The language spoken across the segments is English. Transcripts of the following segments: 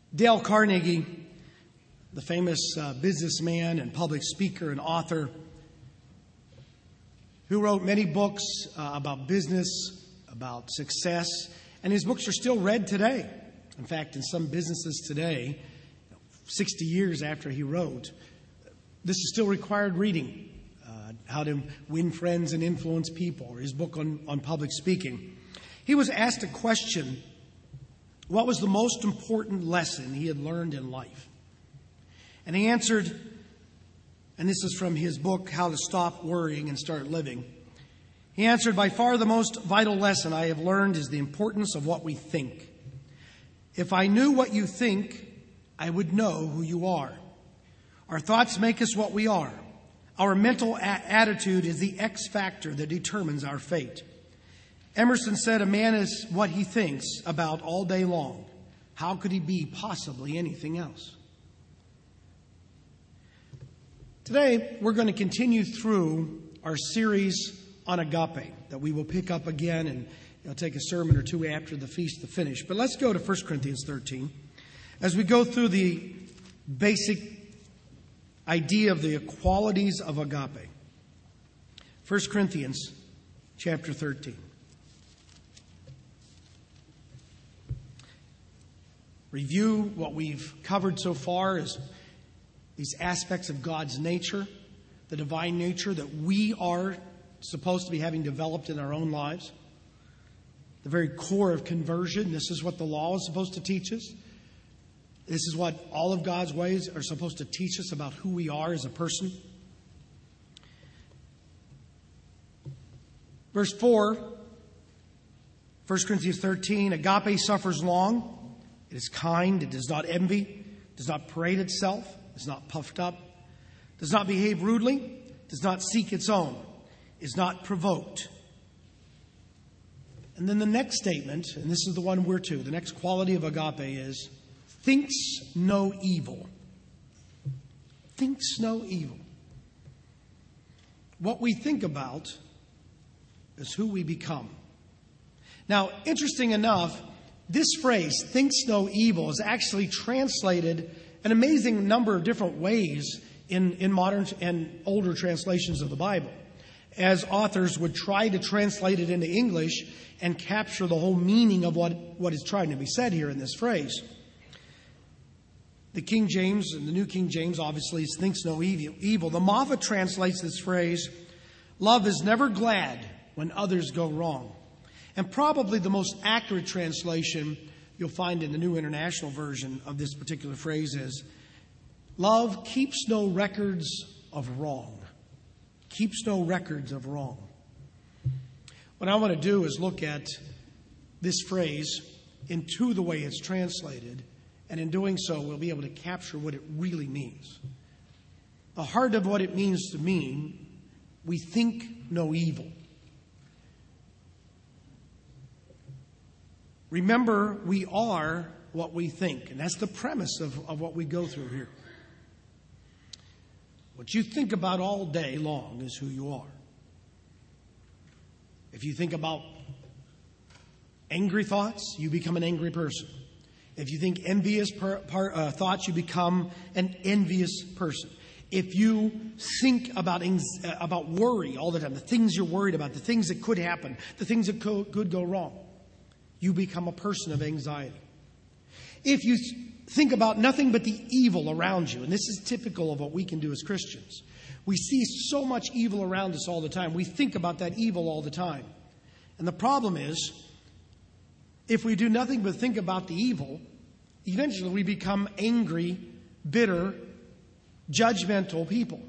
Dale Carnegie, the famous businessman and public speaker and author, who wrote many books about business, about success, and his books are still read today. In fact, in some businesses today, 60 years after he wrote, this is still required reading. How to Win Friends and Influence People, or his book on public speaking. He was asked a question: what was the most important lesson he had learned in life? And he answered, and this is from his book, How to Stop Worrying and Start Living. He answered, by far the most vital lesson I have learned is the importance of what we think. If I knew what you think, I would know who you are. Our thoughts make us what we are. Our mental attitude is the X factor that determines our fate. Emerson said, a man is what he thinks about all day long. How could he be possibly anything else? Today, we're going to continue through our series on agape that we will pick up again, and it'll take a sermon or two after the feast to finish. But let's go to 1 Corinthians 13 as we go through the basic idea of the qualities of agape. 1 Corinthians chapter 13. Review what we've covered so far is these aspects of God's nature, the divine nature that we are supposed to be having developed in our own lives. The very core of conversion. This is what the law is supposed to teach us. This is what all of God's ways are supposed to teach us about who we are as a person. Verse 4, 1 Corinthians 13, agape suffers long. It is kind. It does not envy. Does not parade itself. Is not puffed up. Does not behave rudely. Does not seek its own. Is not provoked. And then the next statement, and this is the one we're to, the next quality of agape is, thinks no evil. Thinks no evil. What we think about is who we become. Now, interesting enough, this phrase, thinks no evil, is actually translated an amazing number of different ways in modern and older translations of the Bible, as authors would try to translate it into English and capture the whole meaning of what is trying to be said here in this phrase. The King James and the New King James obviously thinks no evil. The Moffat translates this phrase, love is never glad when others go wrong. And probably the most accurate translation you'll find in the New International Version of this particular phrase is, love keeps no records of wrong. Keeps no records of wrong. What I want to do is look at this phrase into the way it's translated. And in doing so, we'll be able to capture what it really means. The heart of what it means to mean, we think no evil. Remember, we are what we think. And that's the premise of what we go through here. What you think about all day long is who you are. If you think about angry thoughts, you become an angry person. If you think envious thoughts, you become an envious person. If you think about worry all the time, the things you're worried about, the things that could happen, the things that could go wrong, you become a person of anxiety. If you think about nothing but the evil around you, and this is typical of what we can do as Christians. We see so much evil around us all the time. We think about that evil all the time. And the problem is, if we do nothing but think about the evil, eventually we become angry, bitter, judgmental people.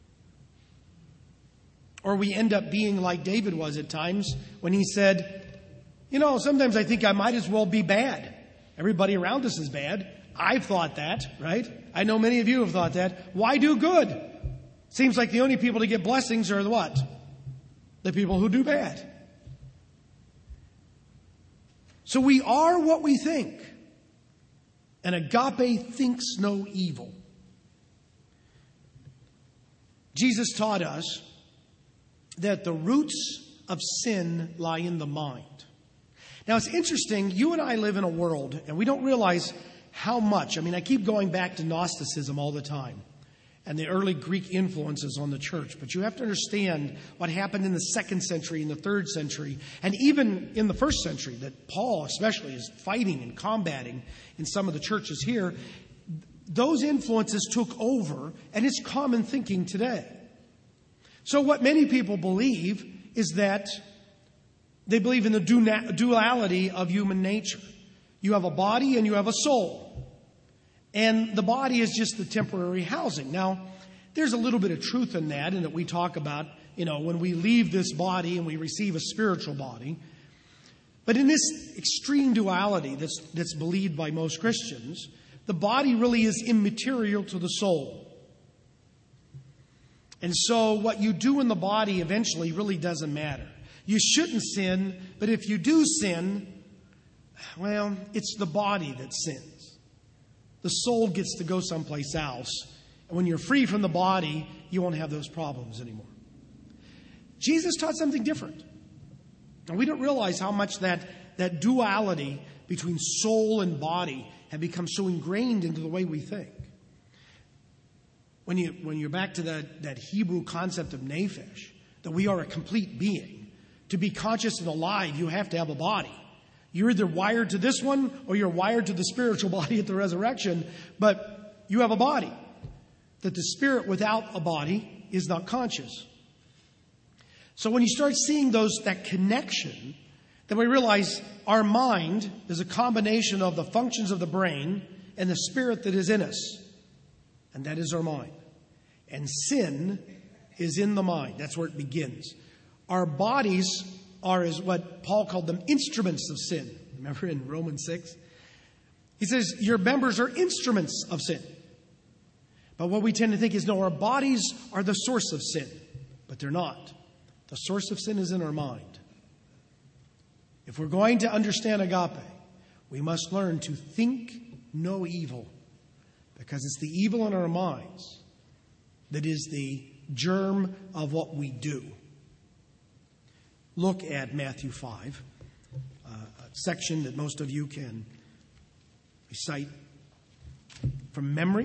Or we end up being like David was at times when he said, sometimes I think I might as well be bad. Everybody around us is bad. I've thought that, right? I know many of you have thought that. Why do good? Seems like the only people to get blessings are the what? The people who do bad. So we are what we think. And agape thinks no evil. Jesus taught us that the roots of sin lie in the mind. Now, it's interesting. You and I live in a world, and we don't realize how much. I mean, I keep going back to Gnosticism all the time and the early Greek influences on the church. But you have to understand what happened in the 2nd century, in the 3rd century, and even in the 1st century that Paul especially is fighting and combating in some of the churches here. Those influences took over, and it's common thinking today. So what many people believe is that they believe in the duality of human nature. You have a body and you have a soul. And the body is just the temporary housing. Now, there's a little bit of truth in that we talk about, when we leave this body and we receive a spiritual body. But in this extreme duality that's believed by most Christians, the body really is immaterial to the soul. And so what you do in the body eventually really doesn't matter. You shouldn't sin, but if you do sin, well, it's the body that sins. The soul gets to go someplace else. And when you're free from the body, you won't have those problems anymore. Jesus taught something different. And we don't realize how much that duality between soul and body have become so ingrained into the way we think. When you're back to that Hebrew concept of nephesh, that we are a complete being. To be conscious and alive, you have to have a body. You're either wired to this one or you're wired to the spiritual body at the resurrection, but you have a body. That the spirit without a body is not conscious. So when you start seeing that connection, then we realize our mind is a combination of the functions of the brain and the spirit that is in us. And that is our mind. And sin is in the mind. That's where it begins. Our bodies are, as what Paul called them, instruments of sin. Remember in Romans 6? He says, your members are instruments of sin. But what we tend to think is, no, our bodies are the source of sin. But they're not. The source of sin is in our mind. If we're going to understand agape, we must learn to think no evil. Because it's the evil in our minds that is the germ of what we do. Look at Matthew 5, a section that most of you can recite from memory,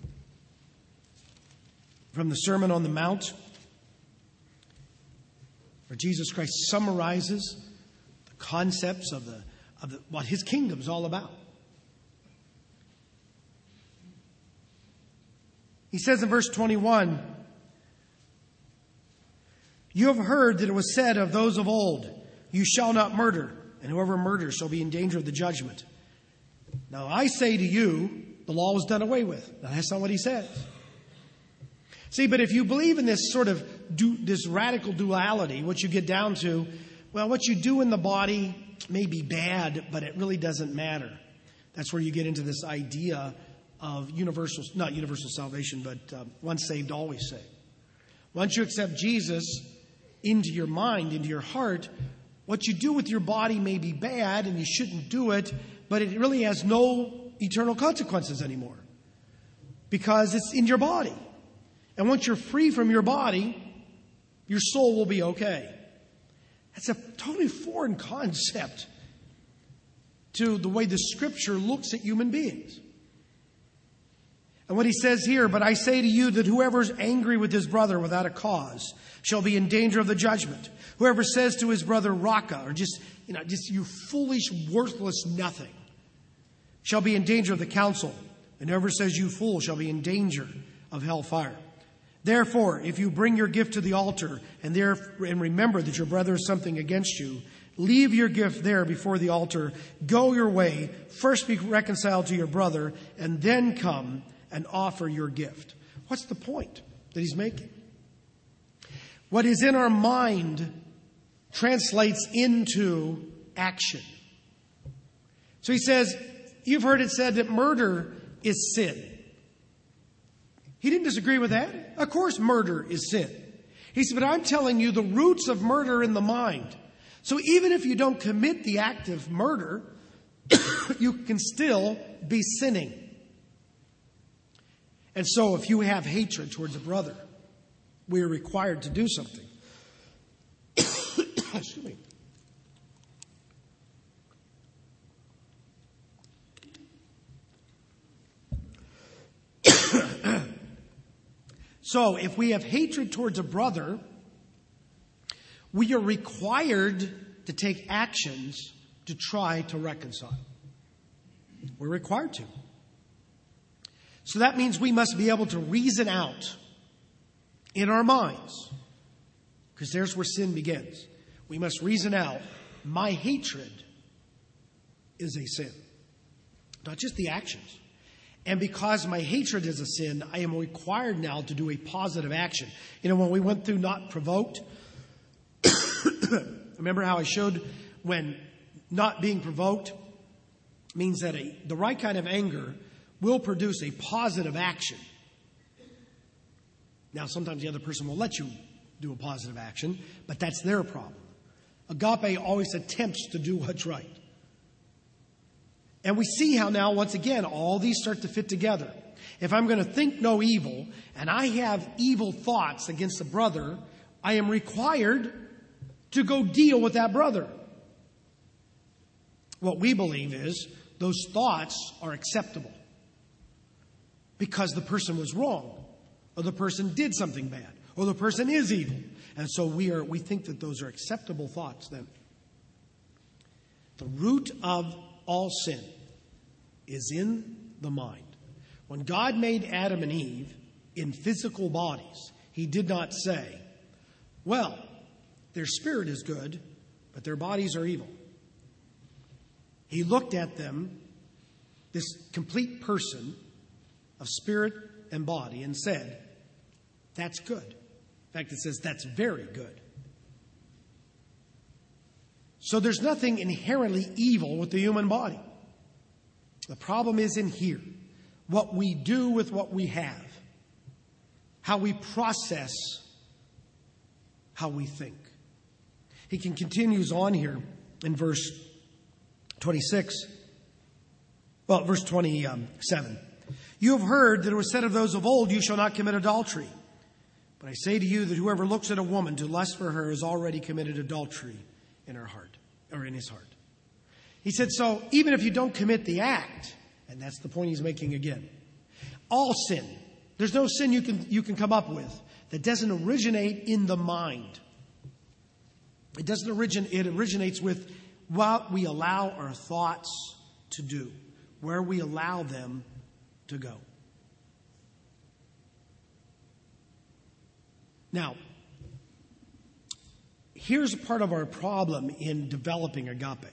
from the Sermon on the Mount, where Jesus Christ summarizes the concepts of what his kingdom is all about. He says in verse 21, you have heard that it was said of those of old, you shall not murder, and whoever murders shall be in danger of the judgment. Now I say to you, the law was done away with. Now that's not what he says. See, but if you believe in this sort of this radical duality, what you get down to, well, what you do in the body may be bad, but it really doesn't matter. That's where you get into this idea of not universal salvation, but once saved, always saved. Once you accept Jesus into your mind, into your heart, what you do with your body may be bad and you shouldn't do it, but it really has no eternal consequences anymore because it's in your body. And once you're free from your body, your soul will be okay. That's a totally foreign concept to the way the Scripture looks at human beings. And what he says here, but I say to you that whoever is angry with his brother without a cause shall be in danger of the judgment. Whoever says to his brother, Raka, or just you foolish, worthless nothing, shall be in danger of the council. And whoever says you fool shall be in danger of hellfire. Therefore, if you bring your gift to the altar and remember that your brother has something against you, leave your gift there before the altar. Go your way. First be reconciled to your brother and then come and offer your gift. What's the point that he's making? What is in our mind translates into action. So he says, you've heard it said that murder is sin. He didn't disagree with that. Of course, murder is sin. He said, but I'm telling you the roots of murder are in the mind. So even if you don't commit the act of murder, you can still be sinning. And so if you have hatred towards a brother, we are required to do something. Excuse me. So if we have hatred towards a brother, we are required to take actions to try to reconcile. We're required to. So that means we must be able to reason out in our minds, because there's where sin begins. We must reason out, my hatred is a sin, not just the actions. And because my hatred is a sin, I am required now to do a positive action. When we went through not provoked, remember how I showed when not being provoked means that the right kind of anger will produce a positive action. Now, sometimes the other person will let you do a positive action, but that's their problem. Agape always attempts to do what's right. And we see how now, once again, all these start to fit together. If I'm going to think no evil, and I have evil thoughts against a brother, I am required to go deal with that brother. What we believe is those thoughts are acceptable because the person was wrong, or the person did something bad, or the person is evil. And so we think that those are acceptable thoughts then. The root of all sin is in the mind. When God made Adam and Eve in physical bodies, He did not say, well, their spirit is good, but their bodies are evil. He looked at them, this complete person of spirit and body, and said, that's good. In fact, it says that's very good. So there's nothing inherently evil with the human body. The problem is in here. What we do with what we have. How we process how we think. He continues on here in verse 26. Well, verse 27. You have heard that it was said of those of old, you shall not commit adultery. But I say to you that whoever looks at a woman to lust for her has already committed adultery in her heart, or in his heart. He said, so even if you don't commit the act, and that's the point he's making again, all sin, there's no sin you can come up with that doesn't originate in the mind. It originates with what we allow our thoughts to do, where we allow them to go. Now, here's part of our problem in developing agape.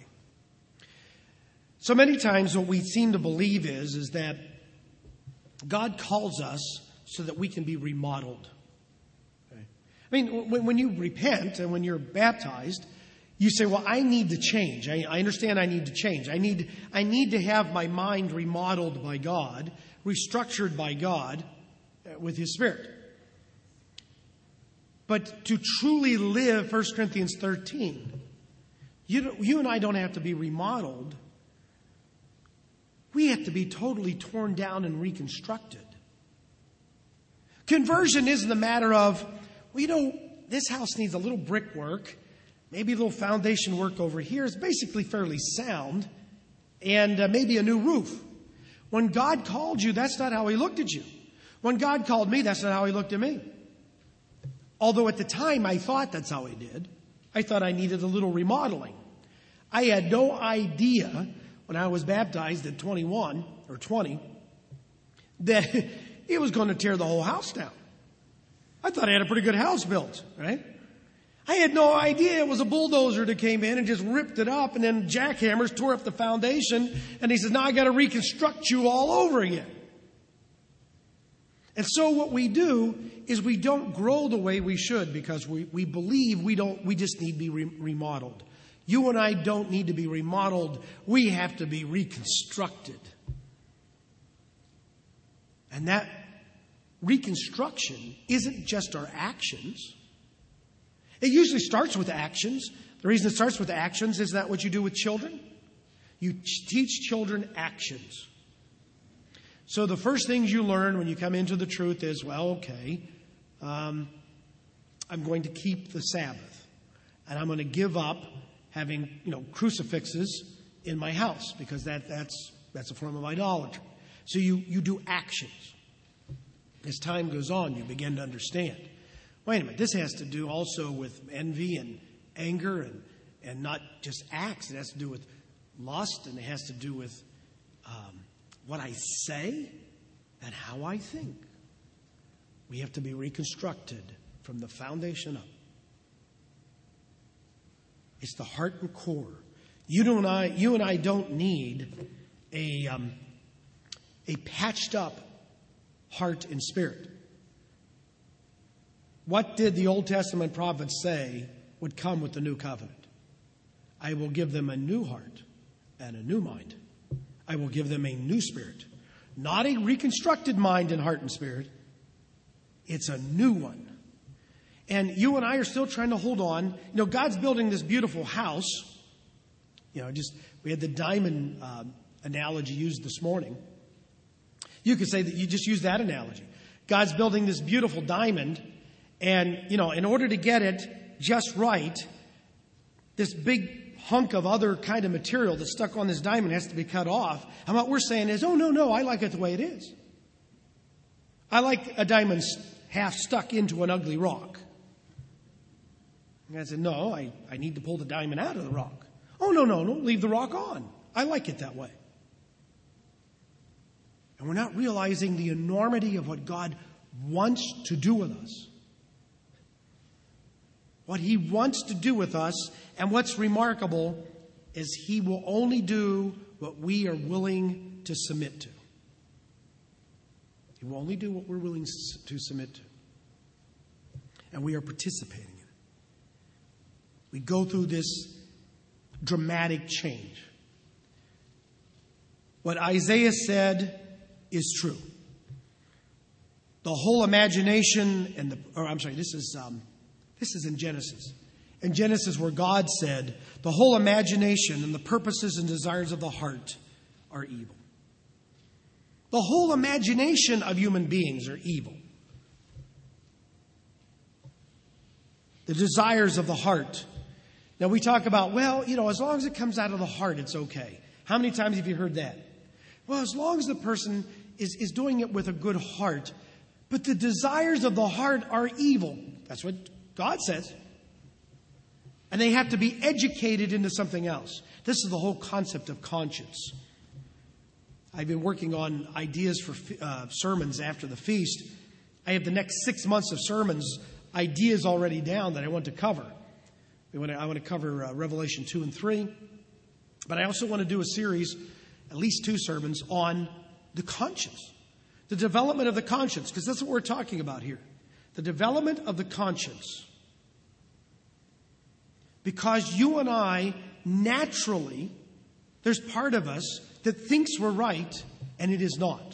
So many times what we seem to believe is that God calls us so that we can be remodeled. Okay? I mean, when you repent and when you're baptized, you say, well, I need to change. I understand I need to change. I need to have my mind remodeled by God, restructured by God with His Spirit. But to truly live 1 Corinthians 13, you and I don't have to be remodeled. We have to be totally torn down and reconstructed. Conversion isn't a matter of, well, this house needs a little brickwork, maybe a little foundation work over here. It's basically fairly sound, and maybe a new roof. When God called you, that's not how He looked at you. When God called me, that's not how He looked at me. Although at the time I thought that's how He did. I thought I needed a little remodeling. I had no idea when I was baptized at 21 or 20 that He was going to tear the whole house down. I thought I had a pretty good house built, right? I had no idea it was a bulldozer that came in and just ripped it up, and then jackhammers tore up the foundation, and He says, now I got to reconstruct you all over again. And so what we do is we don't grow the way we should because we believe we just need to be remodeled. You and I don't need to be remodeled. We have to be reconstructed. And that reconstruction isn't just our actions. It usually starts with actions. The reason it starts with actions is that what you do with children? You teach children actions. So the first things you learn when you come into the truth is, well, okay, I'm going to keep the Sabbath. And I'm going to give up having, crucifixes in my house because that's a form of idolatry. So you do actions. As time goes on, you begin to understand, wait a minute, this has to do also with envy and anger and not just acts. It has to do with lust, and it has to do with what I say and how I think. We have to be reconstructed from the foundation up. It's the heart and core. You and I don't need a patched up heart and spirit. What did the Old Testament prophets say would come with the new covenant? I will give them a new heart and a new mind. I will give them a new spirit. Not a reconstructed mind and heart and spirit. It's a new one. And you and I are still trying to hold on. God's building this beautiful house. We had the diamond analogy used this morning. You could say that you just use that analogy. God's building this beautiful diamond, and, in order to get it just right, this big hunk of other kind of material that's stuck on this diamond has to be cut off. And what we're saying is, oh, no, I like it the way it is. I like a diamond half stuck into an ugly rock. And I said, no, I need to pull the diamond out of the rock. Oh, no, leave the rock on. I like it that way. And we're not realizing the enormity of what God wants to do with us. What He wants to do with us, and what's remarkable is He will only do what we are willing to submit to. He will only do what we're willing to submit to. And we are participating in it. We go through this dramatic change. What Isaiah said is true. The whole imagination this is in Genesis. In Genesis, where God said, the whole imagination and the purposes and desires of the heart are evil. The whole imagination of human beings are evil. The desires of the heart. Now we talk about, as long as it comes out of the heart, it's okay. How many times have you heard that? Well, as long as the person is doing it with a good heart. But the desires of the heart are evil. That's what God says. And they have to be educated into something else. This is the whole concept of conscience. I've been working on ideas for sermons after the feast. I have the next 6 months of sermons, ideas already down that I want to cover. I want to cover Revelation 2 and 3. But I also want to do a series, at least 2 sermons, on the conscience. The development of the conscience, because that's what we're talking about here. The development of the conscience. Because you and I, naturally, there's part of us that thinks we're right, and it is not.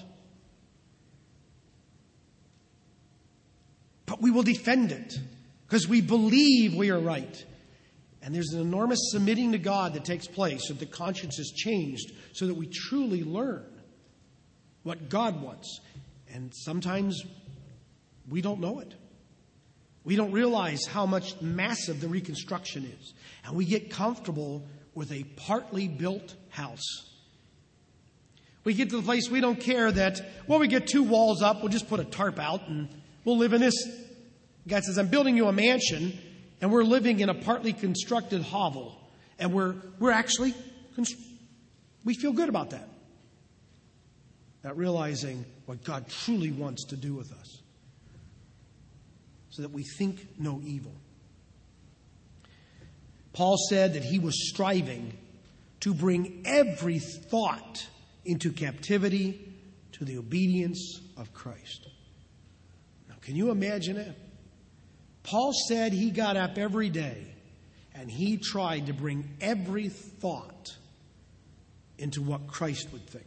But we will defend it, because we believe we are right. And there's an enormous submitting to God that takes place, so that the conscience is changed, so that we truly learn what God wants. And sometimes we don't know it. We don't realize how much massive the reconstruction is. And we get comfortable with a partly built house. We get to the place we don't care that, we get 2 walls up, we'll just put a tarp out and we'll live in this. God says, I'm building you a mansion, and we're living in a partly constructed hovel. And we're actually, we feel good about that. Not realizing what God truly wants to do with us. So that we think no evil. Paul said that he was striving to bring every thought into captivity to the obedience of Christ. Now, can you imagine it? Paul said he got up every day and he tried to bring every thought into what Christ would think.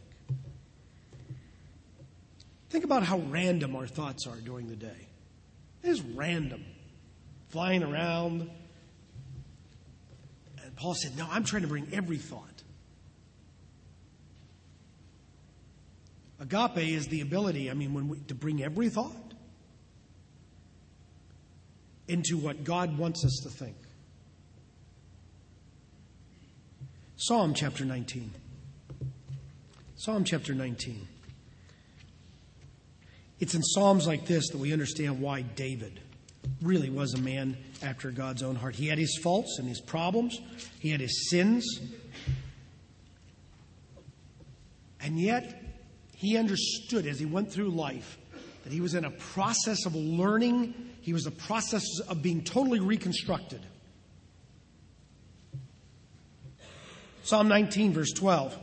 Think about how random our thoughts are during the day. It's random. Flying around. And Paul said, no, I'm trying to bring every thought. Agape is the ability, to bring every thought into what God wants us to think. Psalm chapter 19. Psalm chapter 19. It's in Psalms like this that we understand why David really was a man after God's own heart. He had his faults and his problems. He had his sins. And yet, he understood as he went through life that he was in a process of learning. He was in a process of being totally reconstructed. Psalm 19, verse 12.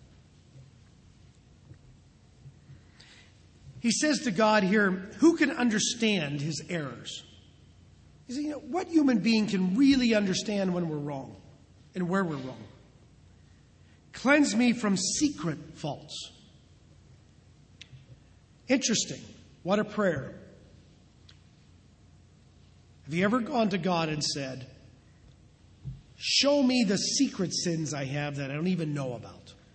He says to God here, who can understand his errors? He says, what human being can really understand when we're wrong and where we're wrong? Cleanse me from secret faults. Interesting. What a prayer. Have you ever gone to God and said, show me the secret sins I have that I don't even know about?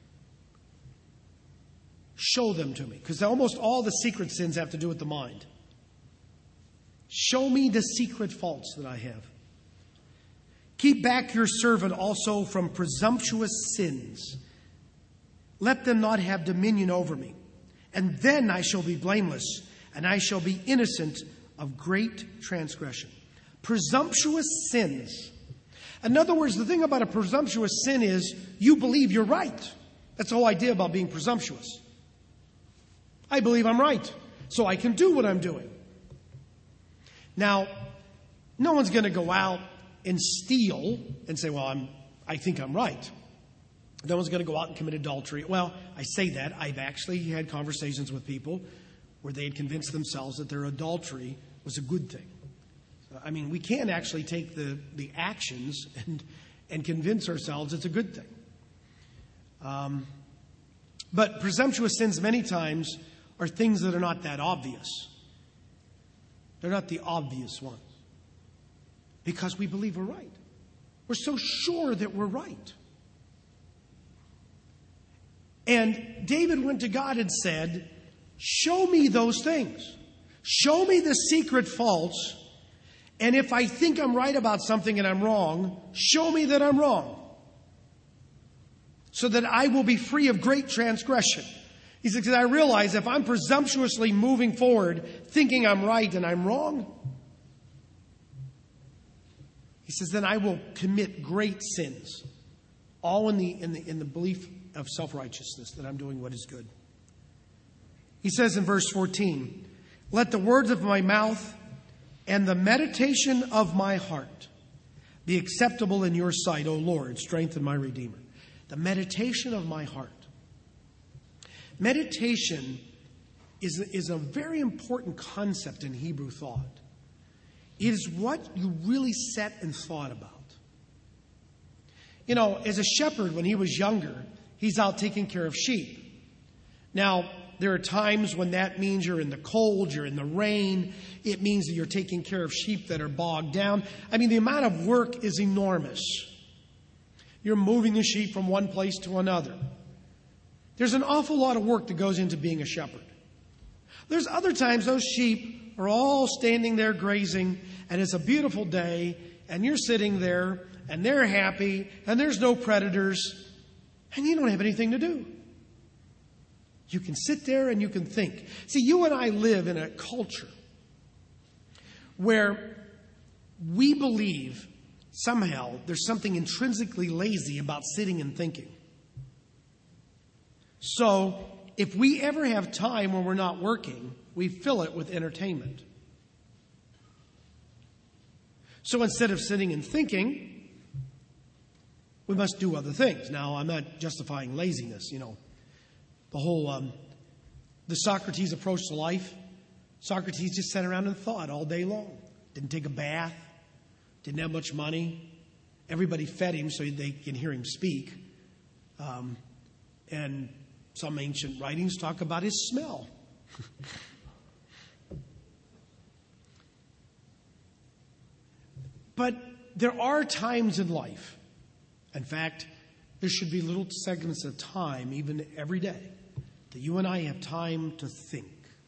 Show them to me. Because almost all the secret sins have to do with the mind. Show me the secret faults that I have. Keep back your servant also from presumptuous sins. Let them not have dominion over me. And then I shall be blameless, and I shall be innocent of great transgression. Presumptuous sins. In other words, the thing about a presumptuous sin is you believe you're right. That's the whole idea about being presumptuous. I believe I'm right, so I can do what I'm doing. Now, no one's going to go out and steal and say, well, I think I'm right. No one's going to go out and commit adultery. Well, I say that. I've actually had conversations with people where they had convinced themselves that their adultery was a good thing. I mean, we can actually take the actions and convince ourselves it's a good thing. But presumptuous sins many times are things that are not that obvious. They're not the obvious ones. Because we believe we're right. We're so sure that we're right. And David went to God and said, show me those things. Show me the secret faults. And if I think I'm right about something and I'm wrong, show me that I'm wrong. So that I will be free of great transgression. He said, because I realize if I'm presumptuously moving forward, thinking I'm right and I'm wrong, he says, then I will commit great sins. All in the belief of self-righteousness, that I'm doing what is good. He says in verse 14, let the words of my mouth and the meditation of my heart be acceptable in your sight, O Lord, strengthen my Redeemer. The meditation of my heart. Meditation is a very important concept in Hebrew thought. It is what you really sat and thought about. You know, as a shepherd, when he was younger, he's out taking care of sheep. Now, there are times when that means you're in the cold, you're in the rain. It means that you're taking care of sheep that are bogged down. I mean, the amount of work is enormous. You're moving the sheep from one place to another. There's an awful lot of work that goes into being a shepherd. There's other times those sheep are all standing there grazing, and it's a beautiful day, and you're sitting there, and they're happy, and there's no predators, and you don't have anything to do. You can sit there and you can think. See, you and I live in a culture where we believe somehow there's something intrinsically lazy about sitting and thinking. So, if we ever have time when we're not working, we fill it with entertainment. So instead of sitting and thinking, we must do other things. Now, I'm not justifying laziness, The whole, the Socrates approach to life. Socrates just sat around and thought all day long. Didn't take a bath. Didn't have much money. Everybody fed him so they can hear him speak. And some ancient writings talk about his smell. But there are times in life, in fact, there should be little segments of time, even every day, that you and I have time to think.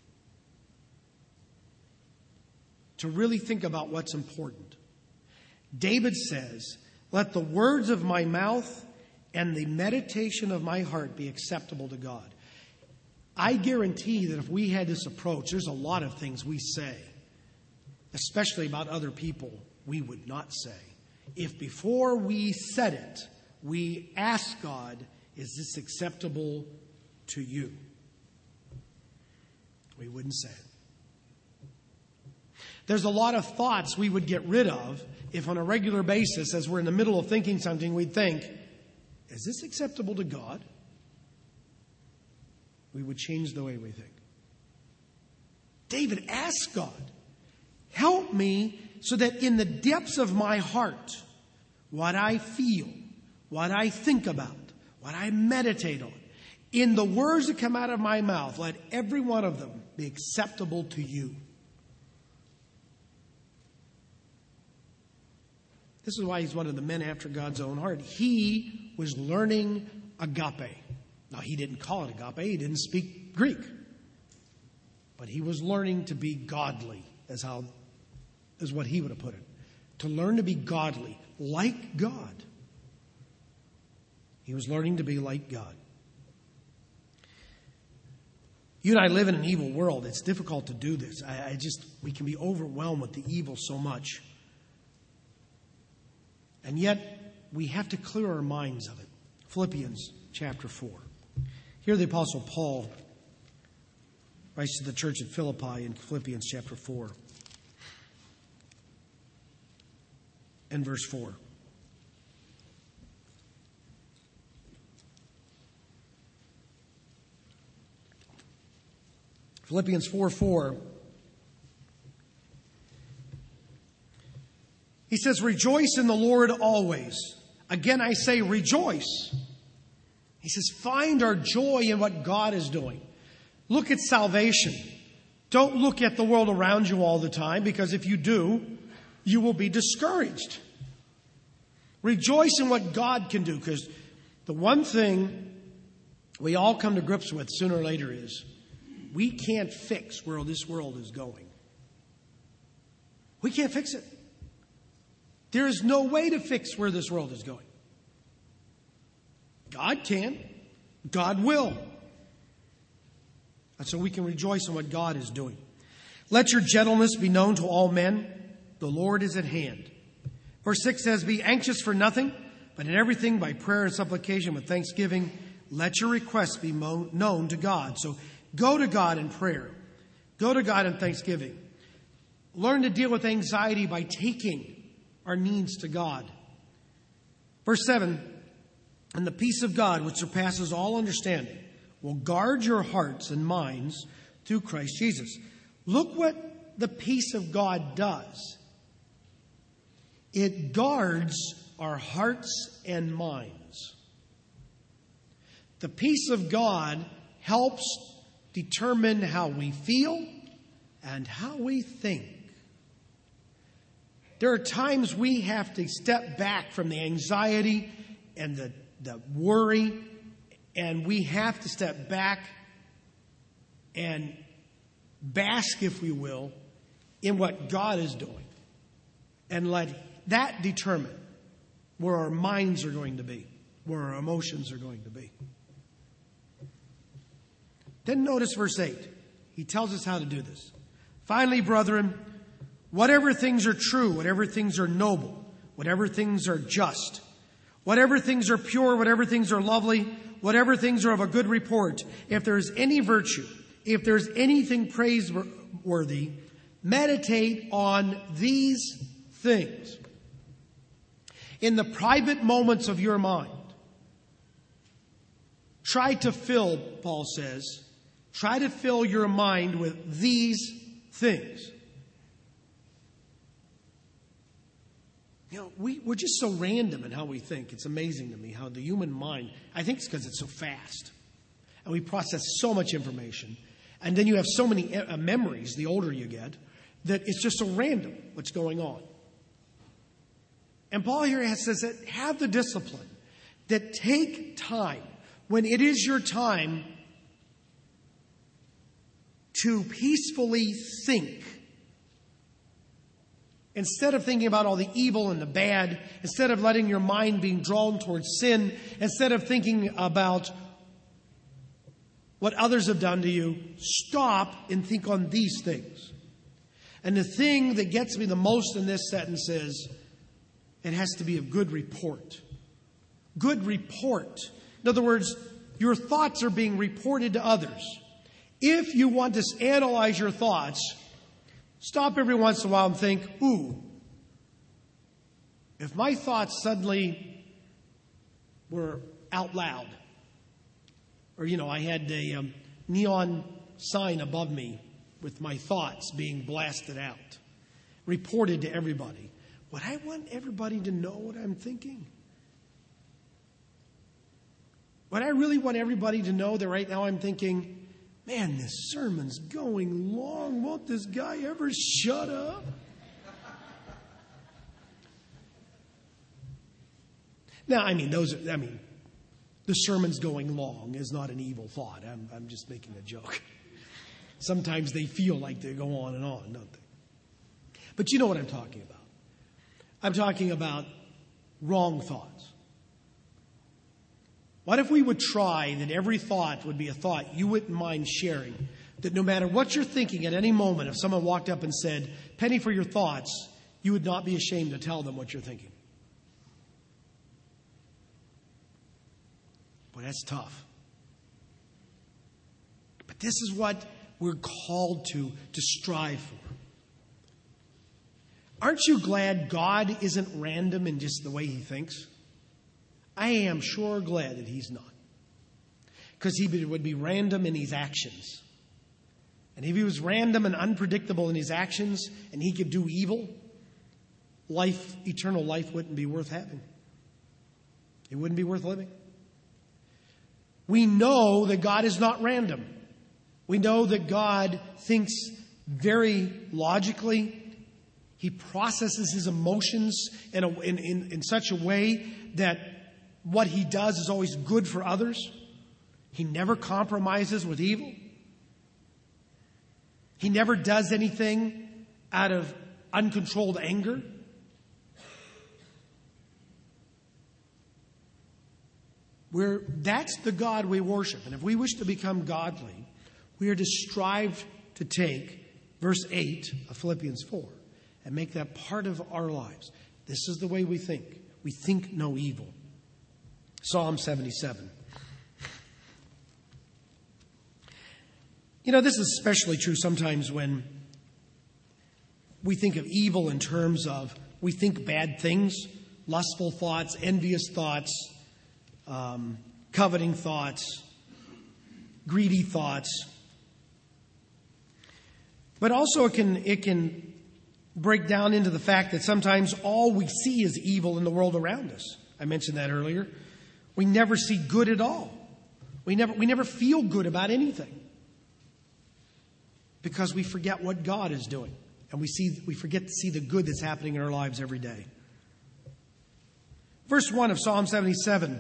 To really think about what's important. David says, let the words of my mouth and the meditation of my heart be acceptable to God. I guarantee that if we had this approach, there's a lot of things we say, especially about other people, we would not say. If before we said it, we asked God, is this acceptable to you? We wouldn't say it. There's a lot of thoughts we would get rid of if on a regular basis, as we're in the middle of thinking something, we'd think, is this acceptable to God? We would change the way we think. David asked God, help me so that in the depths of my heart, what I feel, what I think about, what I meditate on, in the words that come out of my mouth, let every one of them be acceptable to you. This is why he's one of the men after God's own heart. He was learning agape. Now, he didn't call it agape. He didn't speak Greek. But he was learning to be godly, is what he would have put it. To learn to be godly, like God. He was learning to be like God. You and I live in an evil world. It's difficult to do this. We can be overwhelmed with the evil so much. And yet, we have to clear our minds of it. Philippians chapter 4. Here the Apostle Paul writes to the church at Philippi in Philippians chapter 4 and verse 4. Philippians 4:4. He says, rejoice in the Lord always. Again, I say rejoice. He says, find our joy in what God is doing. Look at salvation. Don't look at the world around you all the time, because if you do, you will be discouraged. Rejoice in what God can do, because the one thing we all come to grips with sooner or later is we can't fix where this world is going. We can't fix it. There is no way to fix where this world is going. God can. God will. And so we can rejoice in what God is doing. Let your gentleness be known to all men. The Lord is at hand. Verse 6 says, be anxious for nothing, but in everything by prayer and supplication with thanksgiving, let your requests be known to God. So go to God in prayer. Go to God in thanksgiving. Learn to deal with anxiety by taking our needs to God. Verse 7, and the peace of God, which surpasses all understanding, will guard your hearts and minds through Christ Jesus. Look what the peace of God does. It guards our hearts and minds. The peace of God helps determine how we feel and how we think. There are times we have to step back from the anxiety and the worry, and we have to step back and bask, if we will, in what God is doing, and let that determine where our minds are going to be, where our emotions are going to be. Then notice verse 8. He tells us how to do this. Finally, brethren, whatever things are true, whatever things are noble, whatever things are just, whatever things are pure, whatever things are lovely, whatever things are of a good report, if there is any virtue, if there's anything praiseworthy, meditate on these things. In the private moments of your mind, try to fill, Paul says, try to fill your mind with these things. You know, we're just so random in how we think. It's amazing to me how the human mind, I think it's because it's so fast. And we process so much information. And then you have so many memories, the older you get, that it's just so random what's going on. And Paul here says that have the discipline, that take time, when it is your time, to peacefully think. Instead of thinking about all the evil and the bad, instead of letting your mind being drawn towards sin, instead of thinking about what others have done to you, stop and think on these things. And the thing that gets me the most in this sentence is, it has to be a good report. Good report. In other words, your thoughts are being reported to others. If you want to analyze your thoughts, stop every once in a while and think, ooh, if my thoughts suddenly were out loud, or, I had a neon sign above me with my thoughts being blasted out, reported to everybody, would I want everybody to know what I'm thinking? Would I really want everybody to know that right now I'm thinking, man, this sermon's going long. Won't this guy ever shut up? Now, the sermon's going long is not an evil thought. I'm just making a joke. Sometimes they feel like they go on and on, don't they? But you know what I'm talking about. I'm talking about wrong thoughts. What if we would try that every thought would be a thought you wouldn't mind sharing? That no matter what you're thinking at any moment, if someone walked up and said, "Penny for your thoughts," you would not be ashamed to tell them what you're thinking. Boy, that's tough. But this is what we're called to strive for. Aren't you glad God isn't random in just the way He thinks? I am sure glad that He's not. Because He would be random in His actions. And if He was random and unpredictable in His actions, and He could do evil, eternal life wouldn't be worth having. It wouldn't be worth living. We know that God is not random. We know that God thinks very logically. He processes His emotions in such a way that what He does is always good for others. He never compromises with evil. He never does anything out of uncontrolled anger. That's the God we worship. And if we wish to become godly, we are to strive to take verse 8 of Philippians 4 and make that part of our lives. This is the way we think. We think no evil. Psalm 77. This is especially true sometimes when we think of evil in terms of we think bad things, lustful thoughts, envious thoughts, coveting thoughts, greedy thoughts. But also it can break down into the fact that sometimes all we see is evil in the world around us. I mentioned that earlier. We never see good at all. We never feel good about anything. Because we forget what God is doing. And we forget to see the good that's happening in our lives every day. Verse 1 of Psalm 77.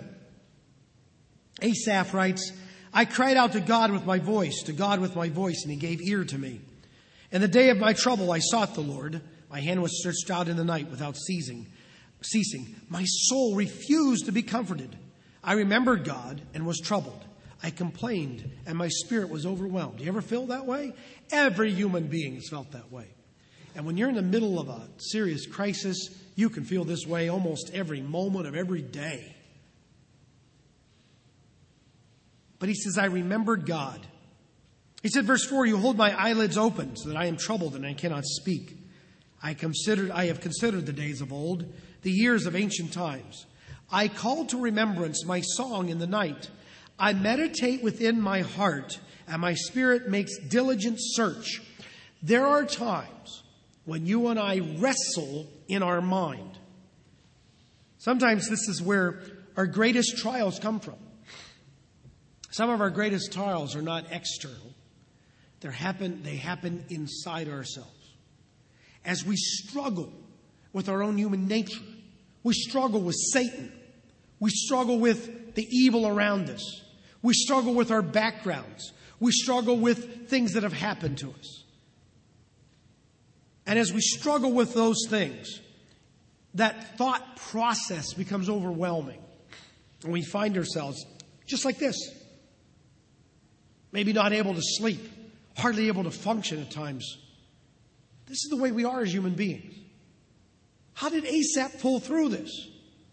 Asaph writes, "I cried out to God with my voice, and He gave ear to me. In the day of my trouble I sought the Lord. My hand was stretched out in the night without ceasing. My soul refused to be comforted. I remembered God and was troubled. I complained and my spirit was overwhelmed." You ever feel that way? Every human being has felt that way. And when you're in the middle of a serious crisis, you can feel this way almost every moment of every day. But he says, I remembered God. He said, verse 4, "You hold my eyelids open so that I am troubled and I cannot speak. I have considered the days of old, the years of ancient times. I call to remembrance my song in the night. I meditate within my heart, and my spirit makes diligent search." There are times when you and I wrestle in our mind. Sometimes this is where our greatest trials come from. Some of our greatest trials are not external. They happen inside ourselves. As we struggle with our own human nature, we struggle with Satan. We struggle with the evil around us. We struggle with our backgrounds. We struggle with things that have happened to us. And as we struggle with those things, that thought process becomes overwhelming. And we find ourselves just like this. maybe not able to sleep, hardly able to function at times. This is the way we are as human beings. How did Asaph pull through this?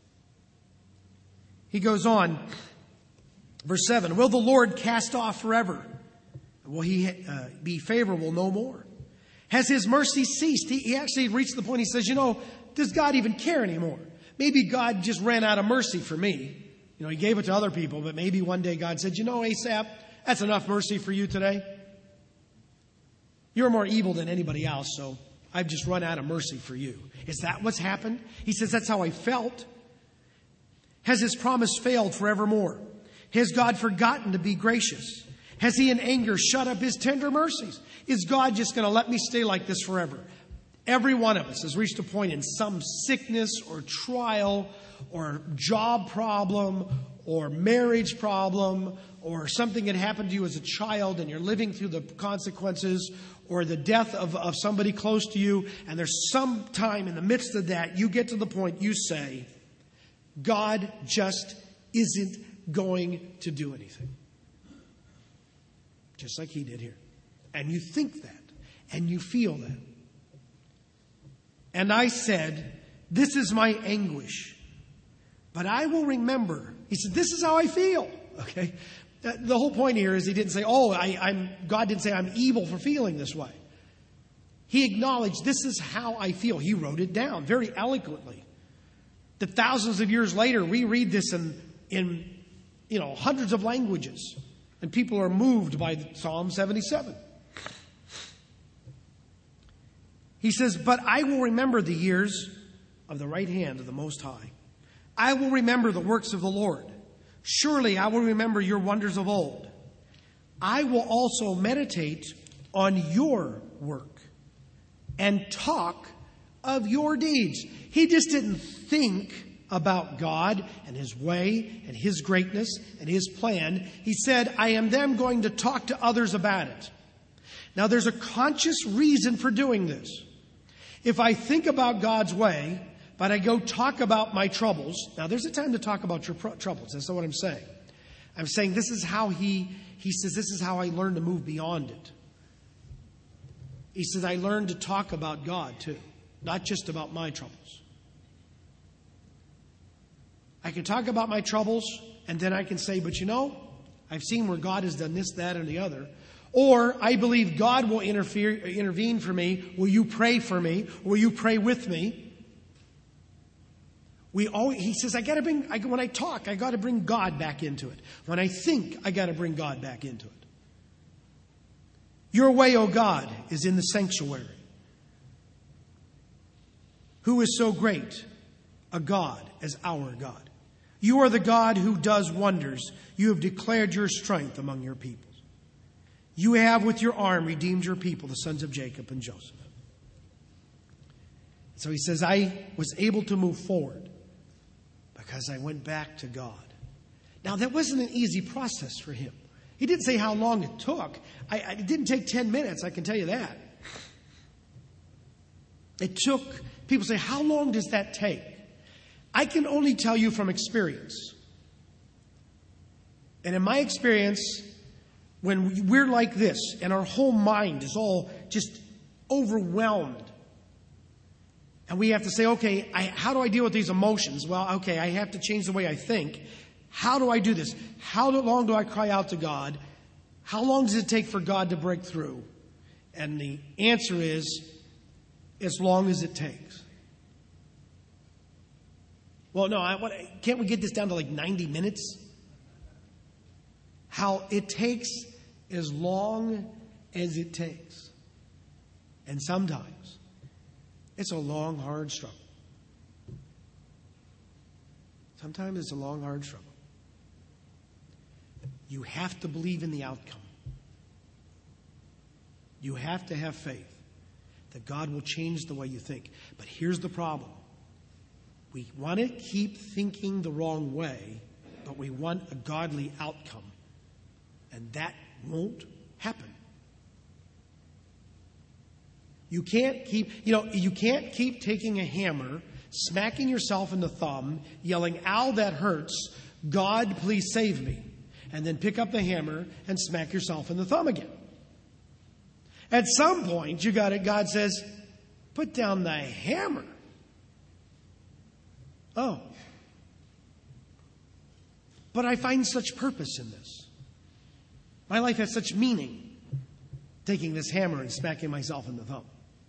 He goes on, verse 7, will the Lord cast off forever? Will he be favorable no more? Has his mercy ceased? He actually reached the point, he says, does God even care anymore? Maybe God just ran out of mercy for me. He gave it to other people, but maybe one day God said, Asaph, that's enough mercy for you today. You're more evil than anybody else, so I've just run out of mercy for you. Is that what's happened? He says, that's how I felt. Has his promise failed forevermore? Has God forgotten to be gracious? Has he in anger shut up his tender mercies? Is God just going to let me stay like this forever? Every one of us has reached a point in some sickness or trial or job problem or marriage problem or something that happened to you as a child and you're living through the consequences, or the death of somebody close to you, and there's some time in the midst of that you get to the point you say, God just isn't going to do anything. Just like he did here. And you think that. And you feel that. And I said, this is my anguish. But I will remember. He said, this is how I feel. Okay? The whole point here is he didn't say, God didn't say I'm evil for feeling this way. He acknowledged, this is how I feel. He wrote it down very eloquently. That thousands of years later, we read this in hundreds of languages. And people are moved by Psalm 77. He says, but I will remember the years of the right hand of the Most High. I will remember the works of the Lord. Surely I will remember your wonders of old. I will also meditate on your work and talk of your deeds. He just didn't think about God and his way and his greatness and his plan. He said, I am then going to talk to others about it. Now there's a conscious reason for doing this. If I think about God's way, but I go talk about my troubles. Now there's a time to talk about your troubles. That's not what I'm saying. I'm saying this is how he says, this is how I learned to move beyond it. He says, I learned to talk about God too, not just about my troubles. I can talk about my troubles, and then I can say, but I've seen where God has done this, that, and the other. Or I believe God will intervene for me. Will you pray for me? Will you pray with me? He says, when I talk, I got to bring God back into it. When I think, I got to bring God back into it. Your way, O God, is in the sanctuary. Who is so great a God as our God? You are the God who does wonders. You have declared your strength among your peoples. You have with your arm redeemed your people, the sons of Jacob and Joseph. So he says, I was able to move forward because I went back to God. Now, that wasn't an easy process for him. He didn't say how long it took. It didn't take 10 minutes, I can tell you that. It took, people say, how long does that take? I can only tell you from experience. And in my experience, when we're like this and our whole mind is all just overwhelmed, and we have to say, okay, how do I deal with these emotions? Well, okay, I have to change the way I think. How do I do this? How long do I cry out to God? How long does it take for God to break through? And the answer is, as long as it takes. Well, no, can't we get this down to like 90 minutes? How it takes as long as it takes. And sometimes it's a long, hard struggle. Sometimes it's a long, hard struggle. You have to believe in the outcome. You have to have faith that God will change the way you think. But here's the problem. We want to keep thinking the wrong way, but we want a godly outcome. And that won't happen. You can't keep taking a hammer, smacking yourself in the thumb, yelling, ow, that hurts, God, please save me. and then pick up the hammer and smack yourself in the thumb again. At some point, God says, put down the hammer. Oh. But I find such purpose in this. My life has such meaning, taking this hammer and smacking myself in the thumb.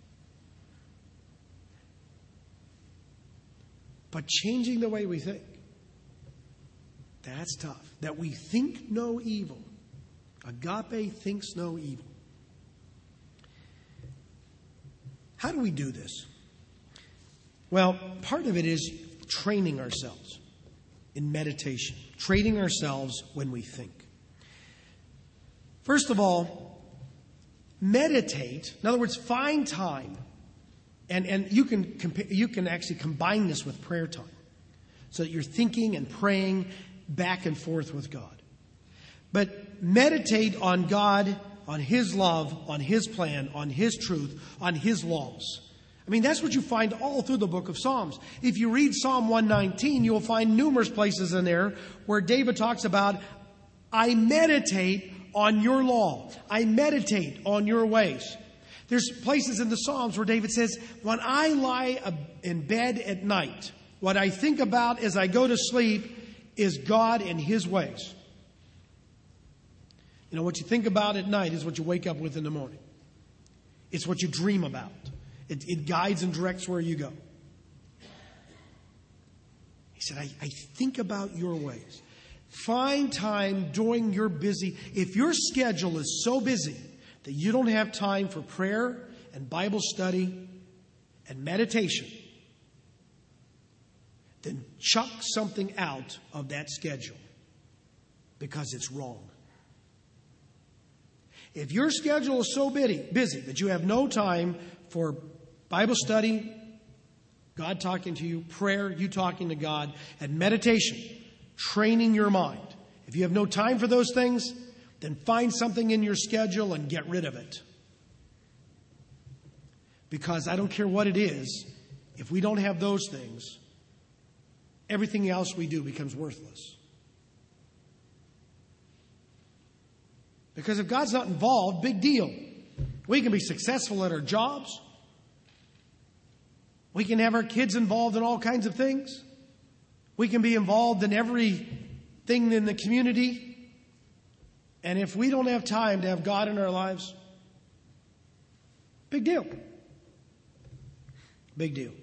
But changing the way we think, that's tough. That we think no evil. Agape thinks no evil. How do we do this? Well, part of it is training ourselves in meditation, training ourselves when we think. First of all, meditate. In other words, find time. And you can actually combine this with prayer time so that you're thinking and praying back and forth with God. But meditate on God, on His love, on His plan, on His truth, on His laws. I mean, that's what you find all through the book of Psalms. If you read Psalm 119, you'll find numerous places in there where David talks about, I meditate on your law. I meditate on your ways. There's places in the Psalms where David says, when I lie in bed at night, what I think about as I go to sleep is God and His ways. You know, what you think about at night is what you wake up with in the morning. It's what you dream about. It guides and directs where you go. He said, I think about your ways. Find time during your busy. If your schedule is so busy that you don't have time for prayer and Bible study and meditation, then chuck something out of that schedule because it's wrong. If your schedule is so busy that you have no time for Bible study, God talking to you, prayer, you talking to God, and meditation, training your mind. If you have no time for those things, then find something in your schedule and get rid of it. Because I don't care what it is, if we don't have those things, everything else we do becomes worthless. Because if God's not involved, big deal. We can be successful at our jobs. We can have our kids involved in all kinds of things. We can be involved in everything in the community. And if we don't have time to have God in our lives, big deal. Big deal.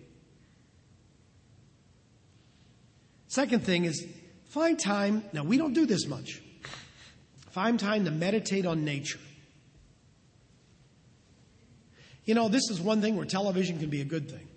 Second thing is find time. Now, we don't do this much. Find time to meditate on nature. You know, this is one thing where television can be a good thing.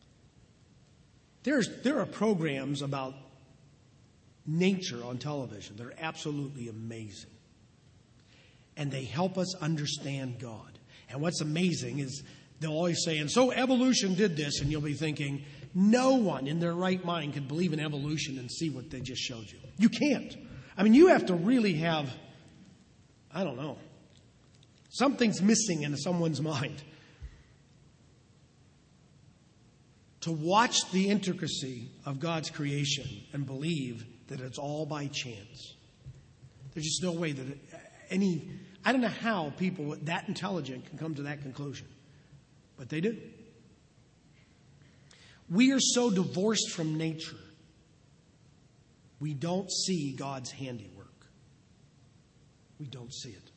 There are programs about nature on television that are absolutely amazing. And they help us understand God. And what's amazing is they'll always say, and so evolution did this, and you'll be thinking, no one in their right mind can believe in evolution and see what they just showed you. You can't. I mean, you have to really have, I don't know, something's missing in someone's mind to watch the intricacy of God's creation and believe that it's all by chance. There's just no way that I don't know how people that intelligent can come to that conclusion, but they do. We are so divorced from nature, we don't see God's handiwork. We don't see it.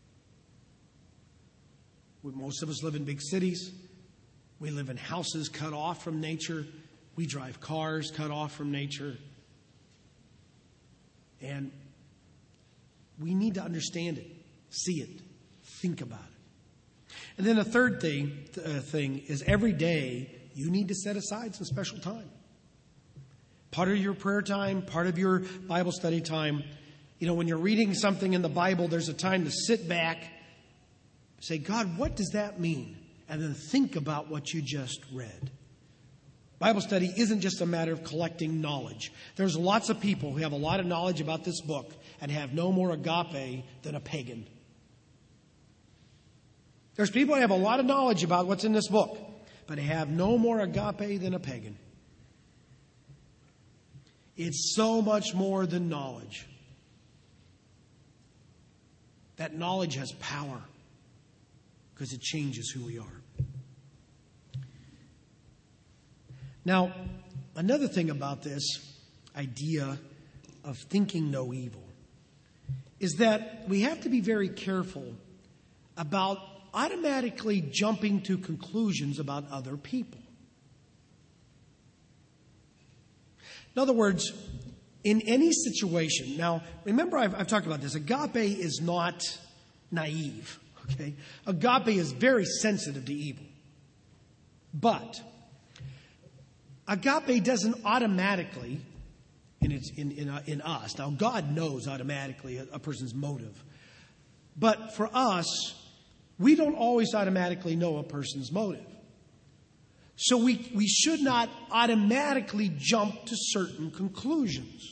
Most of us live in big cities. We live in houses cut off from nature. We drive cars cut off from nature. And we need to understand it, see it, think about it. And then the third thing is every day you need to set aside some special time. Part of your prayer time, part of your Bible study time. You know, when you're reading something in the Bible, there's a time to sit back, say, God, what does that mean? And then think about what you just read. Bible study isn't just a matter of collecting knowledge. There's lots of people who have a lot of knowledge about this book and have no more agape than a pagan. There's people who have a lot of knowledge about what's in this book, but have no more agape than a pagan. It's so much more than knowledge. That knowledge has power because it changes who we are. Now, another thing about this idea of thinking no evil is that we have to be very careful about automatically jumping to conclusions about other people. In other words, in any situation, now remember I've talked about this, agape is not naive, okay? Agape is very sensitive to evil. But agape doesn't automatically, in us, now God knows automatically a person's motive. But for us, we don't always automatically know a person's motive. So we should not automatically jump to certain conclusions.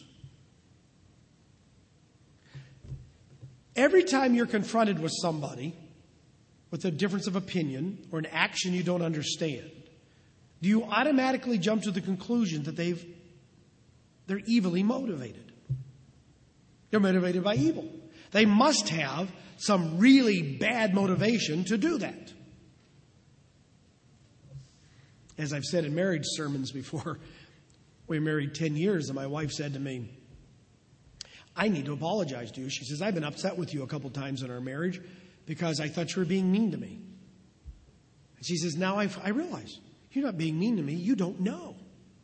Every time you're confronted with somebody with a difference of opinion or an action you don't understand, do you automatically jump to the conclusion that they're evilly motivated? They're motivated by evil. They must have some really bad motivation to do that. As I've said in marriage sermons before, we were married 10 years, and my wife said to me, I need to apologize to you. She says, I've been upset with you a couple times in our marriage because I thought you were being mean to me. And she says, now I realize you're not being mean to me. You don't know.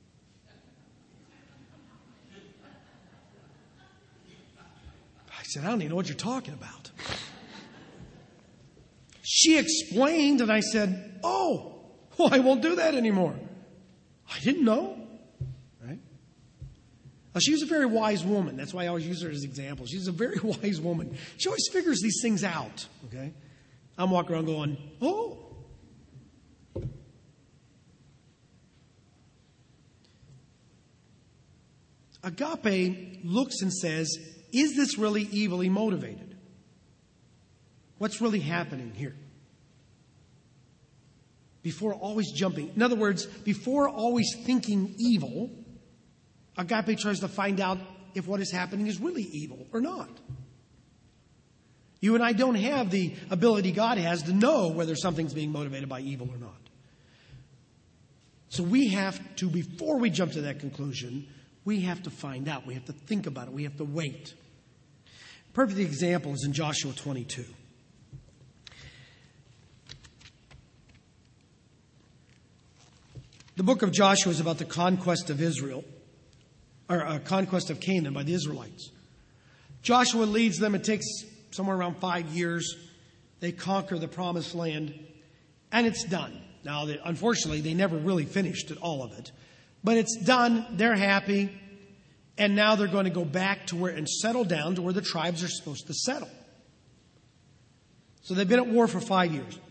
I said, I don't even know what you're talking about. She explained, and I said, oh, well, I won't do that anymore. I didn't know. Right? Now, she was a very wise woman. That's why I always use her as an example. She's a very wise woman. She always figures these things out. Okay? I'm walking around going, oh. Agape looks and says, is this really evilly motivated? What's really happening here? Before always jumping. In other words, before always thinking evil, agape tries to find out if what is happening is really evil or not. You and I don't have the ability God has to know whether something's being motivated by evil or not. So we have to, before we jump to that conclusion, we have to find out. We have to think about it. We have to wait. A perfect example is in Joshua 22. The book of Joshua is about the conquest of Israel, or conquest of Canaan by the Israelites. Joshua leads them. It takes somewhere around 5 years. They conquer the promised land, and it's done. Now, unfortunately, they never really finished all of it. But it's done. They're happy. And now they're going to go back to where and settle down to where the tribes are supposed to settle. So they've been at war for 5 years.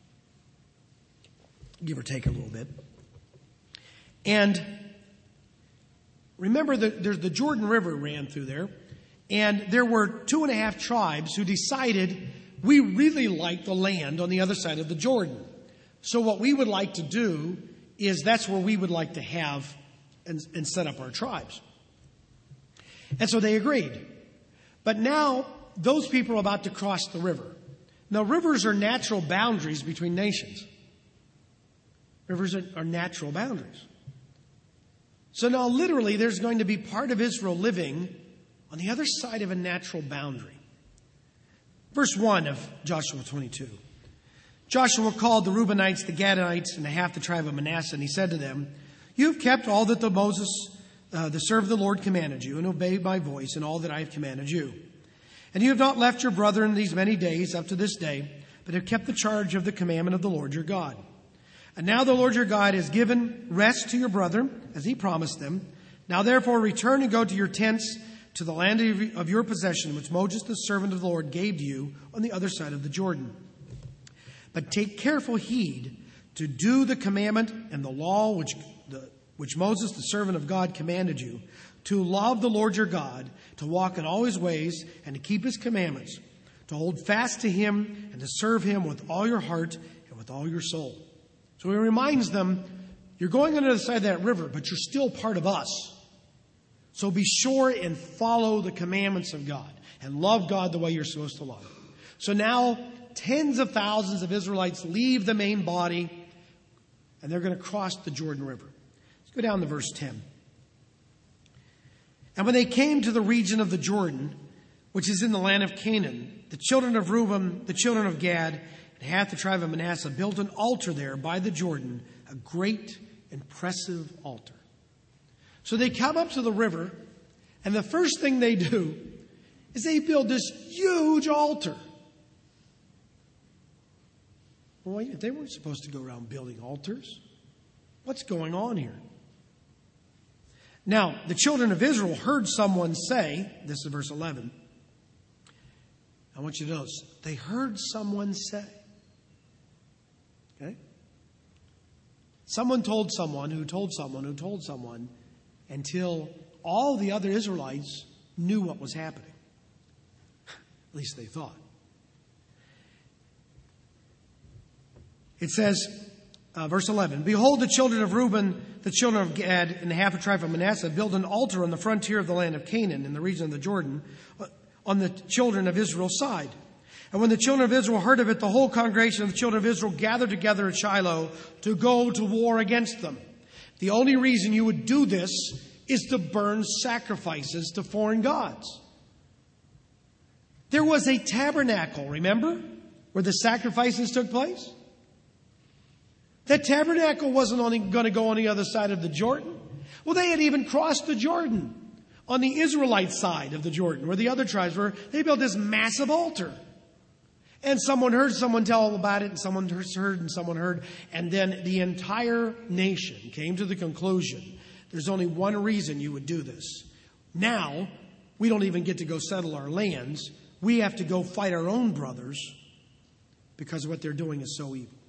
Give or take a little bit. And remember that the Jordan River ran through there. And there were 2.5 tribes who decided we really like the land on the other side of the Jordan. So what we would like to do is that's where we would like to have and set up our tribes. And so they agreed. But now those people are about to cross the river. Now rivers are natural boundaries between nations. Rivers are natural boundaries. So now literally there's going to be part of Israel living on the other side of a natural boundary. Verse 1 of Joshua 22. Joshua called the Reubenites, the Gadites, and half the tribe of Manasseh, and he said to them, you have kept all that Moses, the servant of the Lord, commanded you, and obeyed my voice in all that I have commanded you. And you have not left your brethren these many days up to this day, but have kept the charge of the commandment of the Lord your God. And now the Lord your God has given rest to your brethren, as he promised them. Now therefore return and go to your tents, to the land of your possession, which Moses, the servant of the Lord, gave to you on the other side of the Jordan. But take careful heed to do the commandment and the law which Moses, the servant of God, commanded you, to love the Lord your God, to walk in all his ways, and to keep his commandments, to hold fast to him, and to serve him with all your heart and with all your soul. So he reminds them, you're going on the other side of that river, but you're still part of us. So be sure and follow the commandments of God, and love God the way you're supposed to love him. So now tens of thousands of Israelites leave the main body, and they're going to cross the Jordan River. Let's go down to verse 10. And when they came to the region of the Jordan, which is in the land of Canaan, the children of Reuben, the children of Gad, and half the tribe of Manasseh built an altar there by the Jordan, a great, impressive altar. So they come up to the river, and the first thing they do is they build this huge altar. Well, they weren't supposed to go around building altars. What's going on here? Now, the children of Israel heard someone say, this is verse 11. I want you to notice, they heard someone say. Okay? Someone told someone who told someone who told someone until all the other Israelites knew what was happening. At least they thought. It says, verse 11, behold, the children of Reuben, the children of Gad, and the half a tribe of Manasseh built an altar on the frontier of the land of Canaan in the region of the Jordan on the children of Israel's side. And when the children of Israel heard of it, the whole congregation of the children of Israel gathered together at Shiloh to go to war against them. The only reason you would do this is to burn sacrifices to foreign gods. There was a tabernacle, remember, where the sacrifices took place? That tabernacle wasn't going to go on the other side of the Jordan. Well, they had even crossed the Jordan on the Israelite side of the Jordan, where the other tribes were. They built this massive altar. And someone heard someone tell them about it, and someone heard, and someone heard. And then the entire nation came to the conclusion, there's only one reason you would do this. Now, we don't even get to go settle our lands. We have to go fight our own brothers because what they're doing is so evil.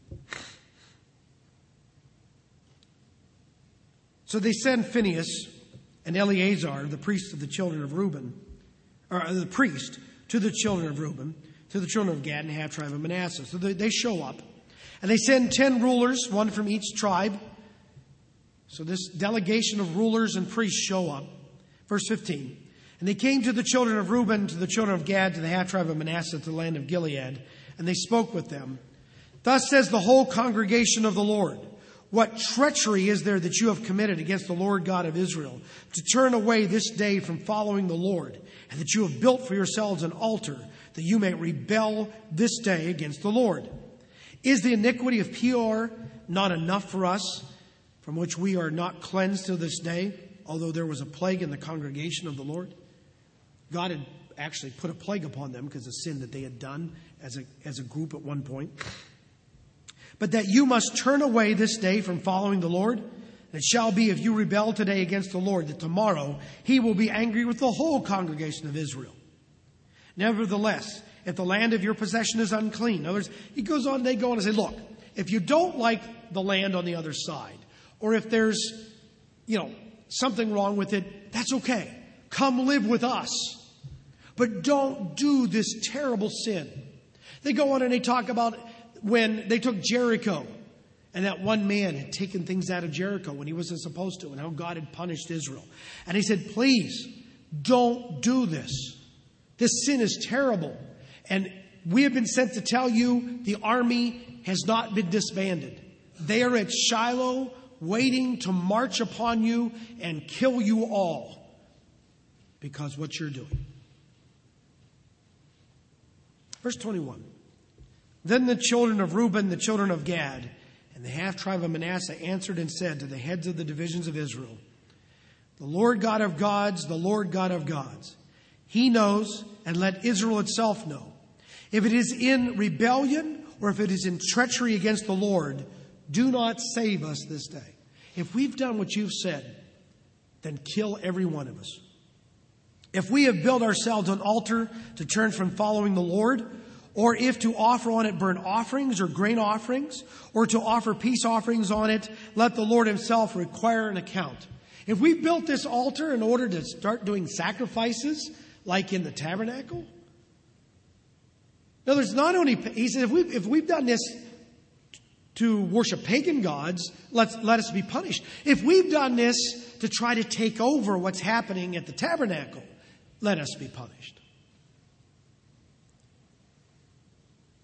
So they send Phinehas and Eleazar, the priest of the children of Reuben, or the priest, to the children of Reuben, to the children of Gad and half tribe of Manasseh. So they show up, and they send 10 rulers, one from each tribe. So this delegation of rulers and priests show up. Verse 15. And they came to the children of Reuben, to the children of Gad, to the half tribe of Manasseh, to the land of Gilead, and they spoke with them. Thus says the whole congregation of the Lord, what treachery is there that you have committed against the Lord God of Israel, to turn away this day from following the Lord, and that you have built for yourselves an altar, that you may rebel this day against the Lord? Is the iniquity of Peor not enough for us, from which we are not cleansed to this day, although there was a plague in the congregation of the Lord? God had actually put a plague upon them because of sin that they had done as a group at one point. But that you must turn away this day from following the Lord. And it shall be, if you rebel today against the Lord, that tomorrow he will be angry with the whole congregation of Israel. Nevertheless, if the land of your possession is unclean. In other words, they go on and say, look, if you don't like the land on the other side, or if there's, something wrong with it, that's okay. Come live with us. But don't do this terrible sin. They go on and they talk about when they took Jericho, and that one man had taken things out of Jericho when he wasn't supposed to, and how God had punished Israel. And he said, please, don't do this. This sin is terrible. And we have been sent to tell you the army has not been disbanded. They are at Shiloh waiting to march upon you and kill you all because what you're doing. Verse 21. Then the children of Reuben, the children of Gad, and the half tribe of Manasseh answered and said to the heads of the divisions of Israel, the Lord God of gods, the Lord God of gods, he knows, and let Israel itself know. If it is in rebellion or if it is in treachery against the Lord, do not save us this day. If we've done what you've said, then kill every one of us. If we have built ourselves an altar to turn from following the Lord, or if to offer on it burnt offerings or grain offerings, or to offer peace offerings on it, let the Lord himself require an account. If we built this altar in order to start doing sacrifices, like in the tabernacle, no, there's not only, he said, if we've done this to worship pagan gods, let us be punished. If we've done this to try to take over what's happening at the tabernacle, let us be punished.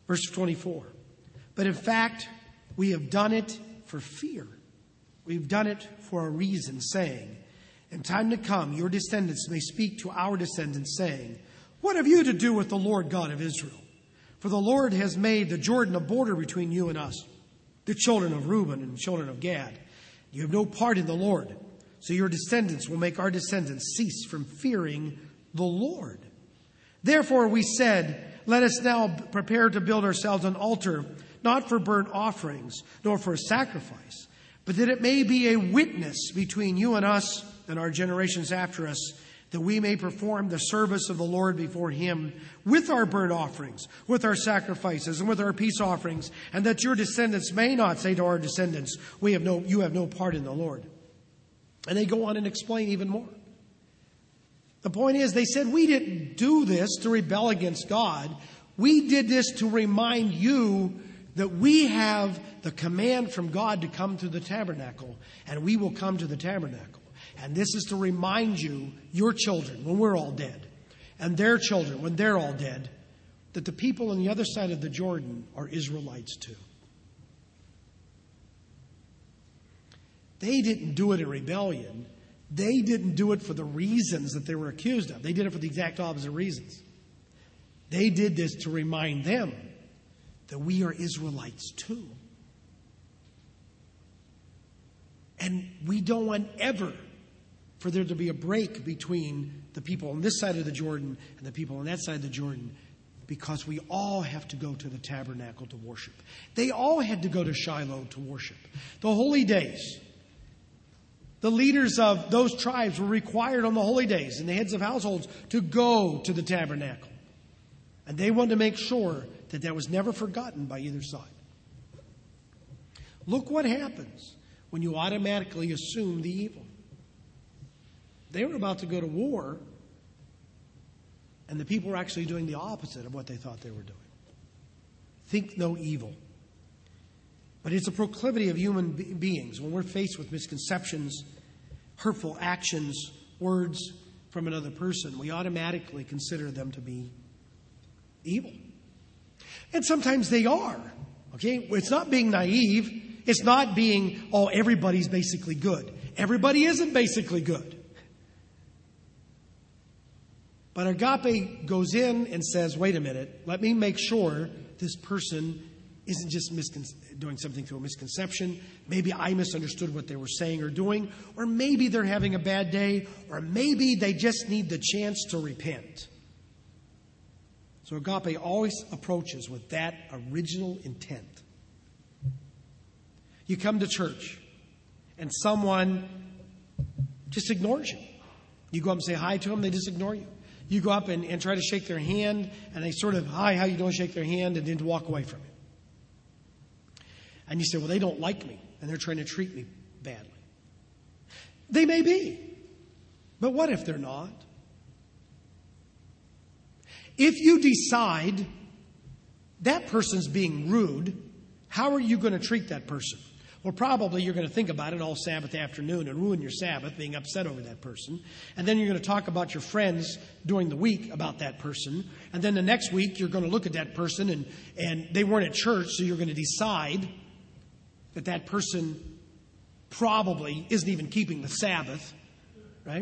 Verse 24. But in fact, we have done it for fear. We've done it for a reason, saying, in time to come, your descendants may speak to our descendants, saying, what have you to do with the Lord God of Israel? For the Lord has made the Jordan a border between you and us, the children of Reuben and the children of Gad. You have no part in the Lord, so your descendants will make our descendants cease from fearing the Lord. Therefore we said, let us now prepare to build ourselves an altar, not for burnt offerings, nor for a sacrifice, but that it may be a witness between you and us and our generations after us, that we may perform the service of the Lord before him with our burnt offerings, with our sacrifices, and with our peace offerings, and that your descendants may not say to our descendants, you have no part in the Lord. And they go on and explain even more. The point is, they said, we didn't do this to rebel against God. We did this to remind you that we have the command from God to come to the tabernacle, and we will come to the tabernacle. And this is to remind you, your children, when we're all dead, and their children, when they're all dead, that the people on the other side of the Jordan are Israelites too. They didn't do it in rebellion. They didn't do it for the reasons that they were accused of. They did it for the exact opposite reasons. They did this to remind them that we are Israelites too. And we don't want ever for there to be a break between the people on this side of the Jordan and the people on that side of the Jordan, because we all have to go to the tabernacle to worship. They all had to go to Shiloh to worship. The holy days, the leaders of those tribes were required on the holy days and the heads of households to go to the tabernacle. And they wanted to make sure that that was never forgotten by either side. Look what happens when you automatically assume the evil. They were about to go to war, and the people were actually doing the opposite of what they thought they were doing. Think no evil. But it's a proclivity of human beings. When we're faced with misconceptions, hurtful actions, words from another person, we automatically consider them to be evil. And sometimes they are. Okay? It's not being naive. It's not being, everybody's basically good. Everybody isn't basically good. But agape goes in and says, wait a minute, let me make sure this person isn't just doing something through a misconception. Maybe I misunderstood what they were saying or doing, or maybe they're having a bad day, or maybe they just need the chance to repent. So agape always approaches with that original intent. You come to church, and someone just ignores you. You go up and say hi to them, they just ignore you. You go up and try to shake their hand, and they sort of, hi, how you doing, shake their hand, and then walk away from you. And you say, well, they don't like me, and they're trying to treat me badly. They may be. But what if they're not? If you decide that person's being rude, how are you going to treat that person? Well, probably you're going to think about it all Sabbath afternoon and ruin your Sabbath being upset over that person. And then you're going to talk about your friends during the week about that person. And then the next week you're going to look at that person and they weren't at church, so you're going to decide that that person probably isn't even keeping the Sabbath, right?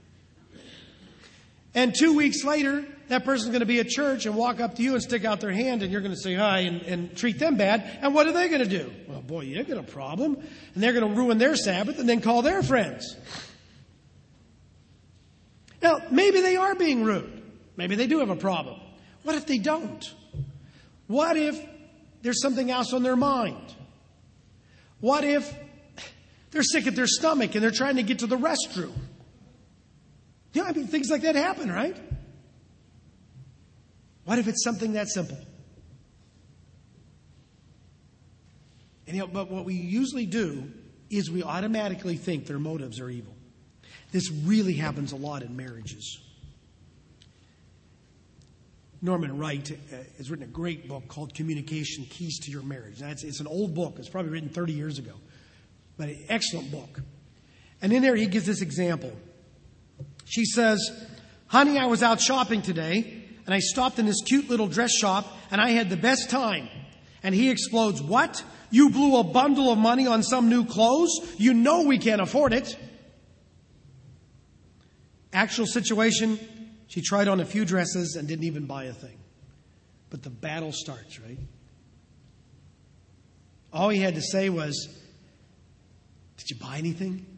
And 2 weeks later, that person's going to be at church and walk up to you and stick out their hand, and you're going to say hi and treat them bad. And what are they going to do? Well, boy, you got a problem. And they're going to ruin their Sabbath and then call their friends. Now, maybe they are being rude. Maybe they do have a problem. What if they don't? What if there's something else on their mind? What if they're sick at their stomach and they're trying to get to the restroom? Yeah, I mean, things like that happen, right? What if it's something that simple? And but what we usually do is we automatically think their motives are evil. This really happens a lot in marriages. Norman Wright has written a great book called Communication: Keys to Your Marriage. It's an old book. It's probably written 30 years ago. But an excellent book. And in there he gives this example. She says, honey, I was out shopping today. and I stopped in this cute little dress shop, and I had the best time. And he explodes, "What? You blew a bundle of money on some new clothes? You know we can't afford it." Actual situation, she tried on a few dresses and didn't even buy a thing. But the battle starts, right? All he had to say was, "Did you buy anything?"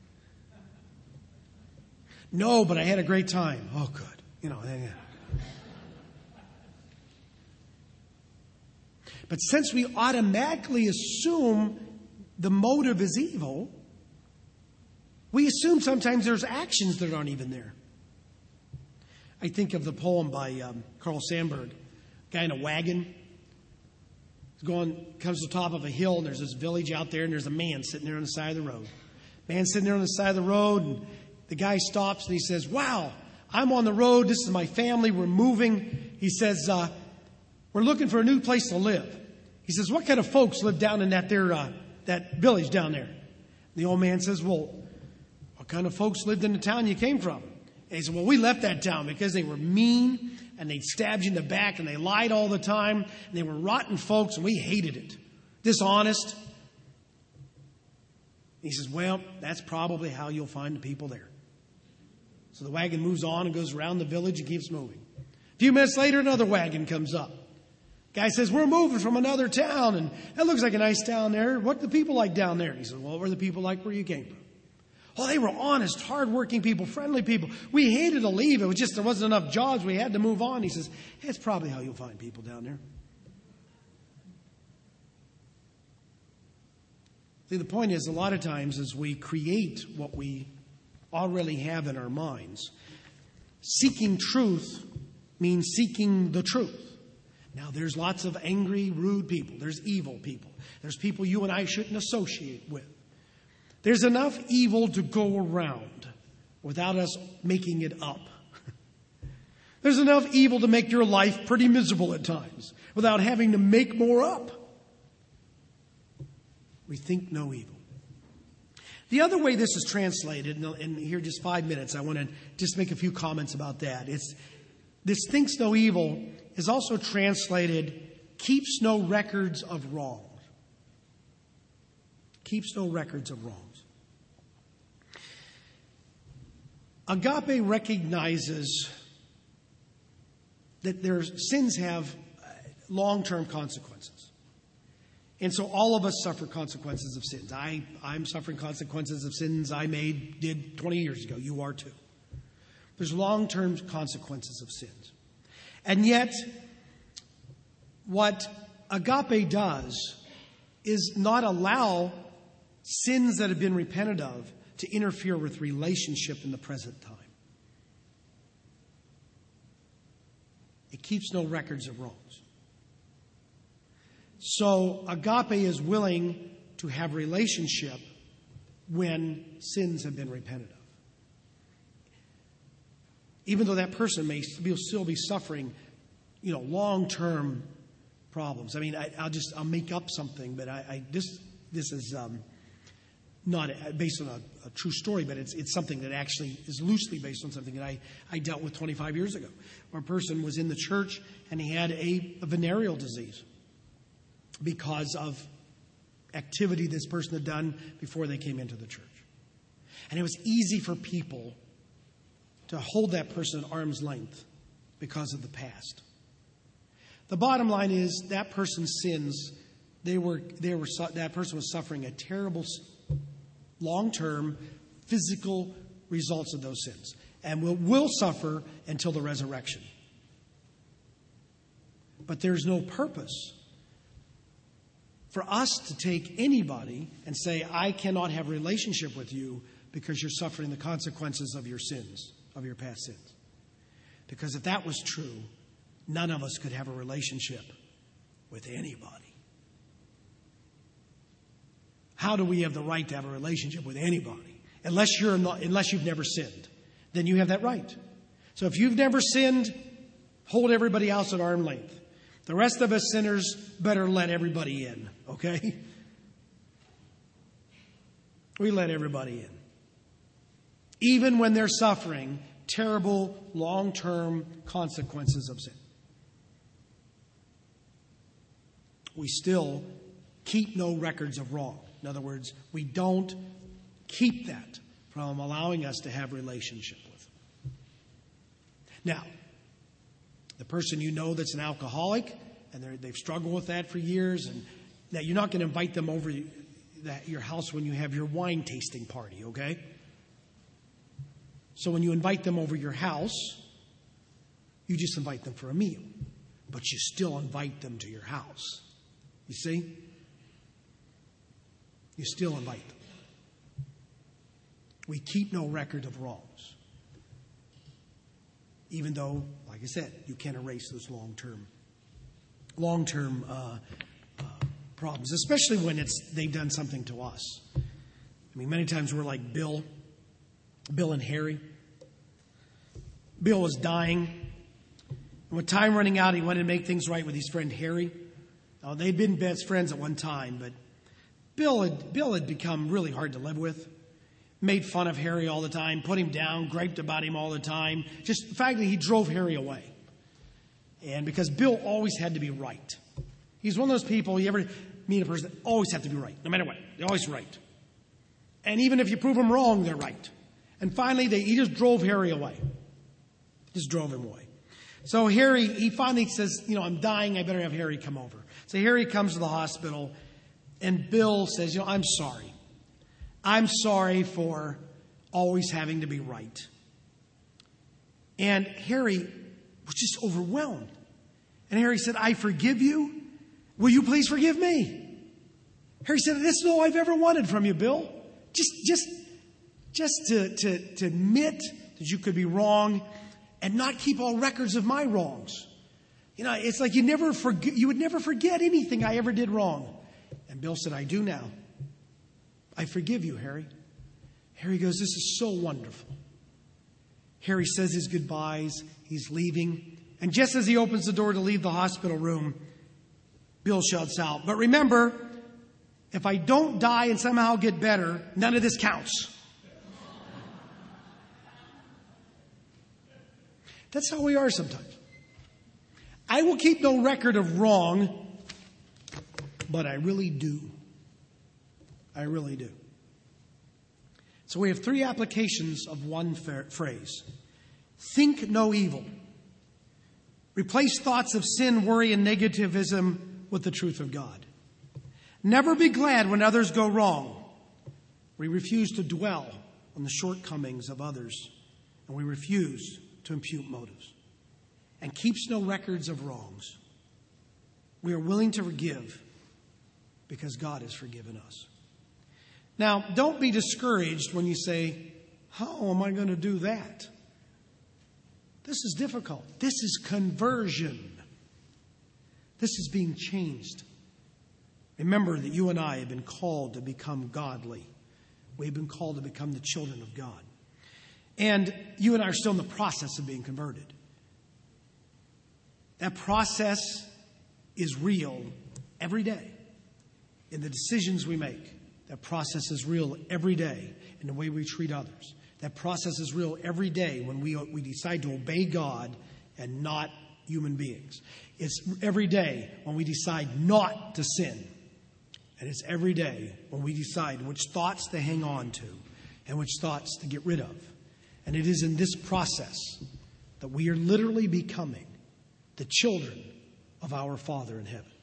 "No, but I had a great time." "Oh, good." Yeah. But since we automatically assume the motive is evil, we assume sometimes there's actions that aren't even there. I think of the poem by Carl Sandburg, guy in a wagon. Comes to the top of a hill, and there's this village out there, and there's a man sitting there on the side of the road. Man's sitting there on the side of the road, and the guy stops, and he says, "Wow, I'm on the road. This is my family. We're moving." He says, "We're looking for a new place to live." He says, "What kind of folks live down in that village down there?" And the old man says, "Well, what kind of folks lived in the town you came from?" And he said, "Well, we left that town because they were mean, and they'd stabbed you in the back, and they lied all the time, and they were rotten folks, and we hated it. Dishonest." He says, "Well, that's probably how you'll find the people there." So the wagon moves on and goes around the village and keeps moving. A few minutes later, another wagon comes up. Guy says, "We're moving from another town, and that looks like a nice town there. What are the people like down there?" He says, "Well, what were the people like where you came from?" "Oh, they were honest, hardworking people, friendly people. We hated to leave. It was just there wasn't enough jobs. We had to move on." He says, "That's probably how you'll find people down there." See, the point is, a lot of times as we create what we already have in our minds, seeking truth means seeking the truth. Now, there's lots of angry, rude people. There's evil people. There's people you and I shouldn't associate with. There's enough evil to go around without us making it up. There's enough evil to make your life pretty miserable at times without having to make more up. We think no evil. The other way this is translated, and here just 5 minutes, I want to just make a few comments about that. This thinks no evil is also translated keeps no records of wrong. Keeps no records of wrongs. Agape recognizes that their sins have long-term consequences. And so all of us suffer consequences of sins. I'm suffering consequences of sins I did 20 years ago. You are too. There's long-term consequences of sins. And yet, what agape does is not allow sins that have been repented of to interfere with relationship in the present time. It keeps no records of wrongs. So agape is willing to have relationship when sins have been repented of. Even though that person may still be suffering, long-term problems. I mean, I'll make up something, but this is not based on a true story, but it's something that actually is loosely based on something that I dealt with 25 years ago. Where a person was in the church and he had a venereal disease because of activity this person had done before they came into the church. And it was easy for people to hold that person at arm's length because of the past. The bottom line is that person's sins, that person was suffering a terrible long-term physical results of those sins and will suffer until the resurrection. But there's no purpose for us to take anybody and say, I cannot have a relationship with you because you're suffering the consequences of your sins, of your past sins. Because if that was true, none of us could have a relationship with anybody. How do we have the right to have a relationship with anybody? Unless you've never sinned. Then you have that right. So if you've never sinned, hold everybody else at arm's length. The rest of us sinners better let everybody in, okay? We let everybody in. Even when they're suffering, terrible long-term consequences of sin. We still keep no records of wrong. In other words, we don't keep that from allowing us to have relationship with Him. Now, the person you know that's an alcoholic, and they've struggled with that for years, and now you're not going to invite them over your house when you have your wine tasting party, okay? So when you invite them over your house, you just invite them for a meal, but you still invite them to your house. You see? You still invite them. We keep no record of wrongs. Even though, like I said, you can't erase those long-term problems, especially when they've done something to us. I mean, many times we're like Bill and Harry. Bill was dying. And with time running out, he wanted to make things right with his friend Harry. Now, they'd been best friends at one time, but Bill had become really hard to live with. Made fun of Harry all the time, put him down, griped about him all the time. Just the fact that he drove Harry away. And because Bill always had to be right. He's one of those people, you ever meet a person that always have to be right, no matter what. They're always right. And even if you prove them wrong, they're right. And finally, he just drove Harry away. Just drove him away. So Harry, he finally says, I'm dying, I better have Harry come over. So Harry comes to the hospital, and Bill says, I'm sorry. I'm sorry for always having to be right. And Harry was just overwhelmed. And Harry said, I forgive you. Will you please forgive me? Harry said, this is all I've ever wanted from you, Bill. Just to admit that you could be wrong and not keep all records of my wrongs. It's like you would never forget anything I ever did wrong. And Bill said, I do now. I forgive you, Harry. Harry goes, this is so wonderful. Harry says his goodbyes. He's leaving. And just as he opens the door to leave the hospital room, Bill shouts out, but remember, if I don't die and somehow get better, none of this counts. That's how we are sometimes. I will keep no record of wrong, but I really do. I really do. So we have three applications of one phrase. Think no evil. Replace thoughts of sin, worry, and negativism with the truth of God. Never be glad when others go wrong. We refuse to dwell on the shortcomings of others, and we refuse to impute motives. And keeps no records of wrongs. We are willing to forgive because God has forgiven us. Now, don't be discouraged when you say, how am I going to do that? This is difficult. This is conversion. This is being changed. Remember that you and I have been called to become godly. We've been called to become the children of God. And you and I are still in the process of being converted. That process is real every day in the decisions we make. That process is real every day in the way we treat others. That process is real every day when we decide to obey God and not human beings. It's every day when we decide not to sin. And it's every day when we decide which thoughts to hang on to and which thoughts to get rid of. And it is in this process that we are literally becoming the children of our Father in heaven.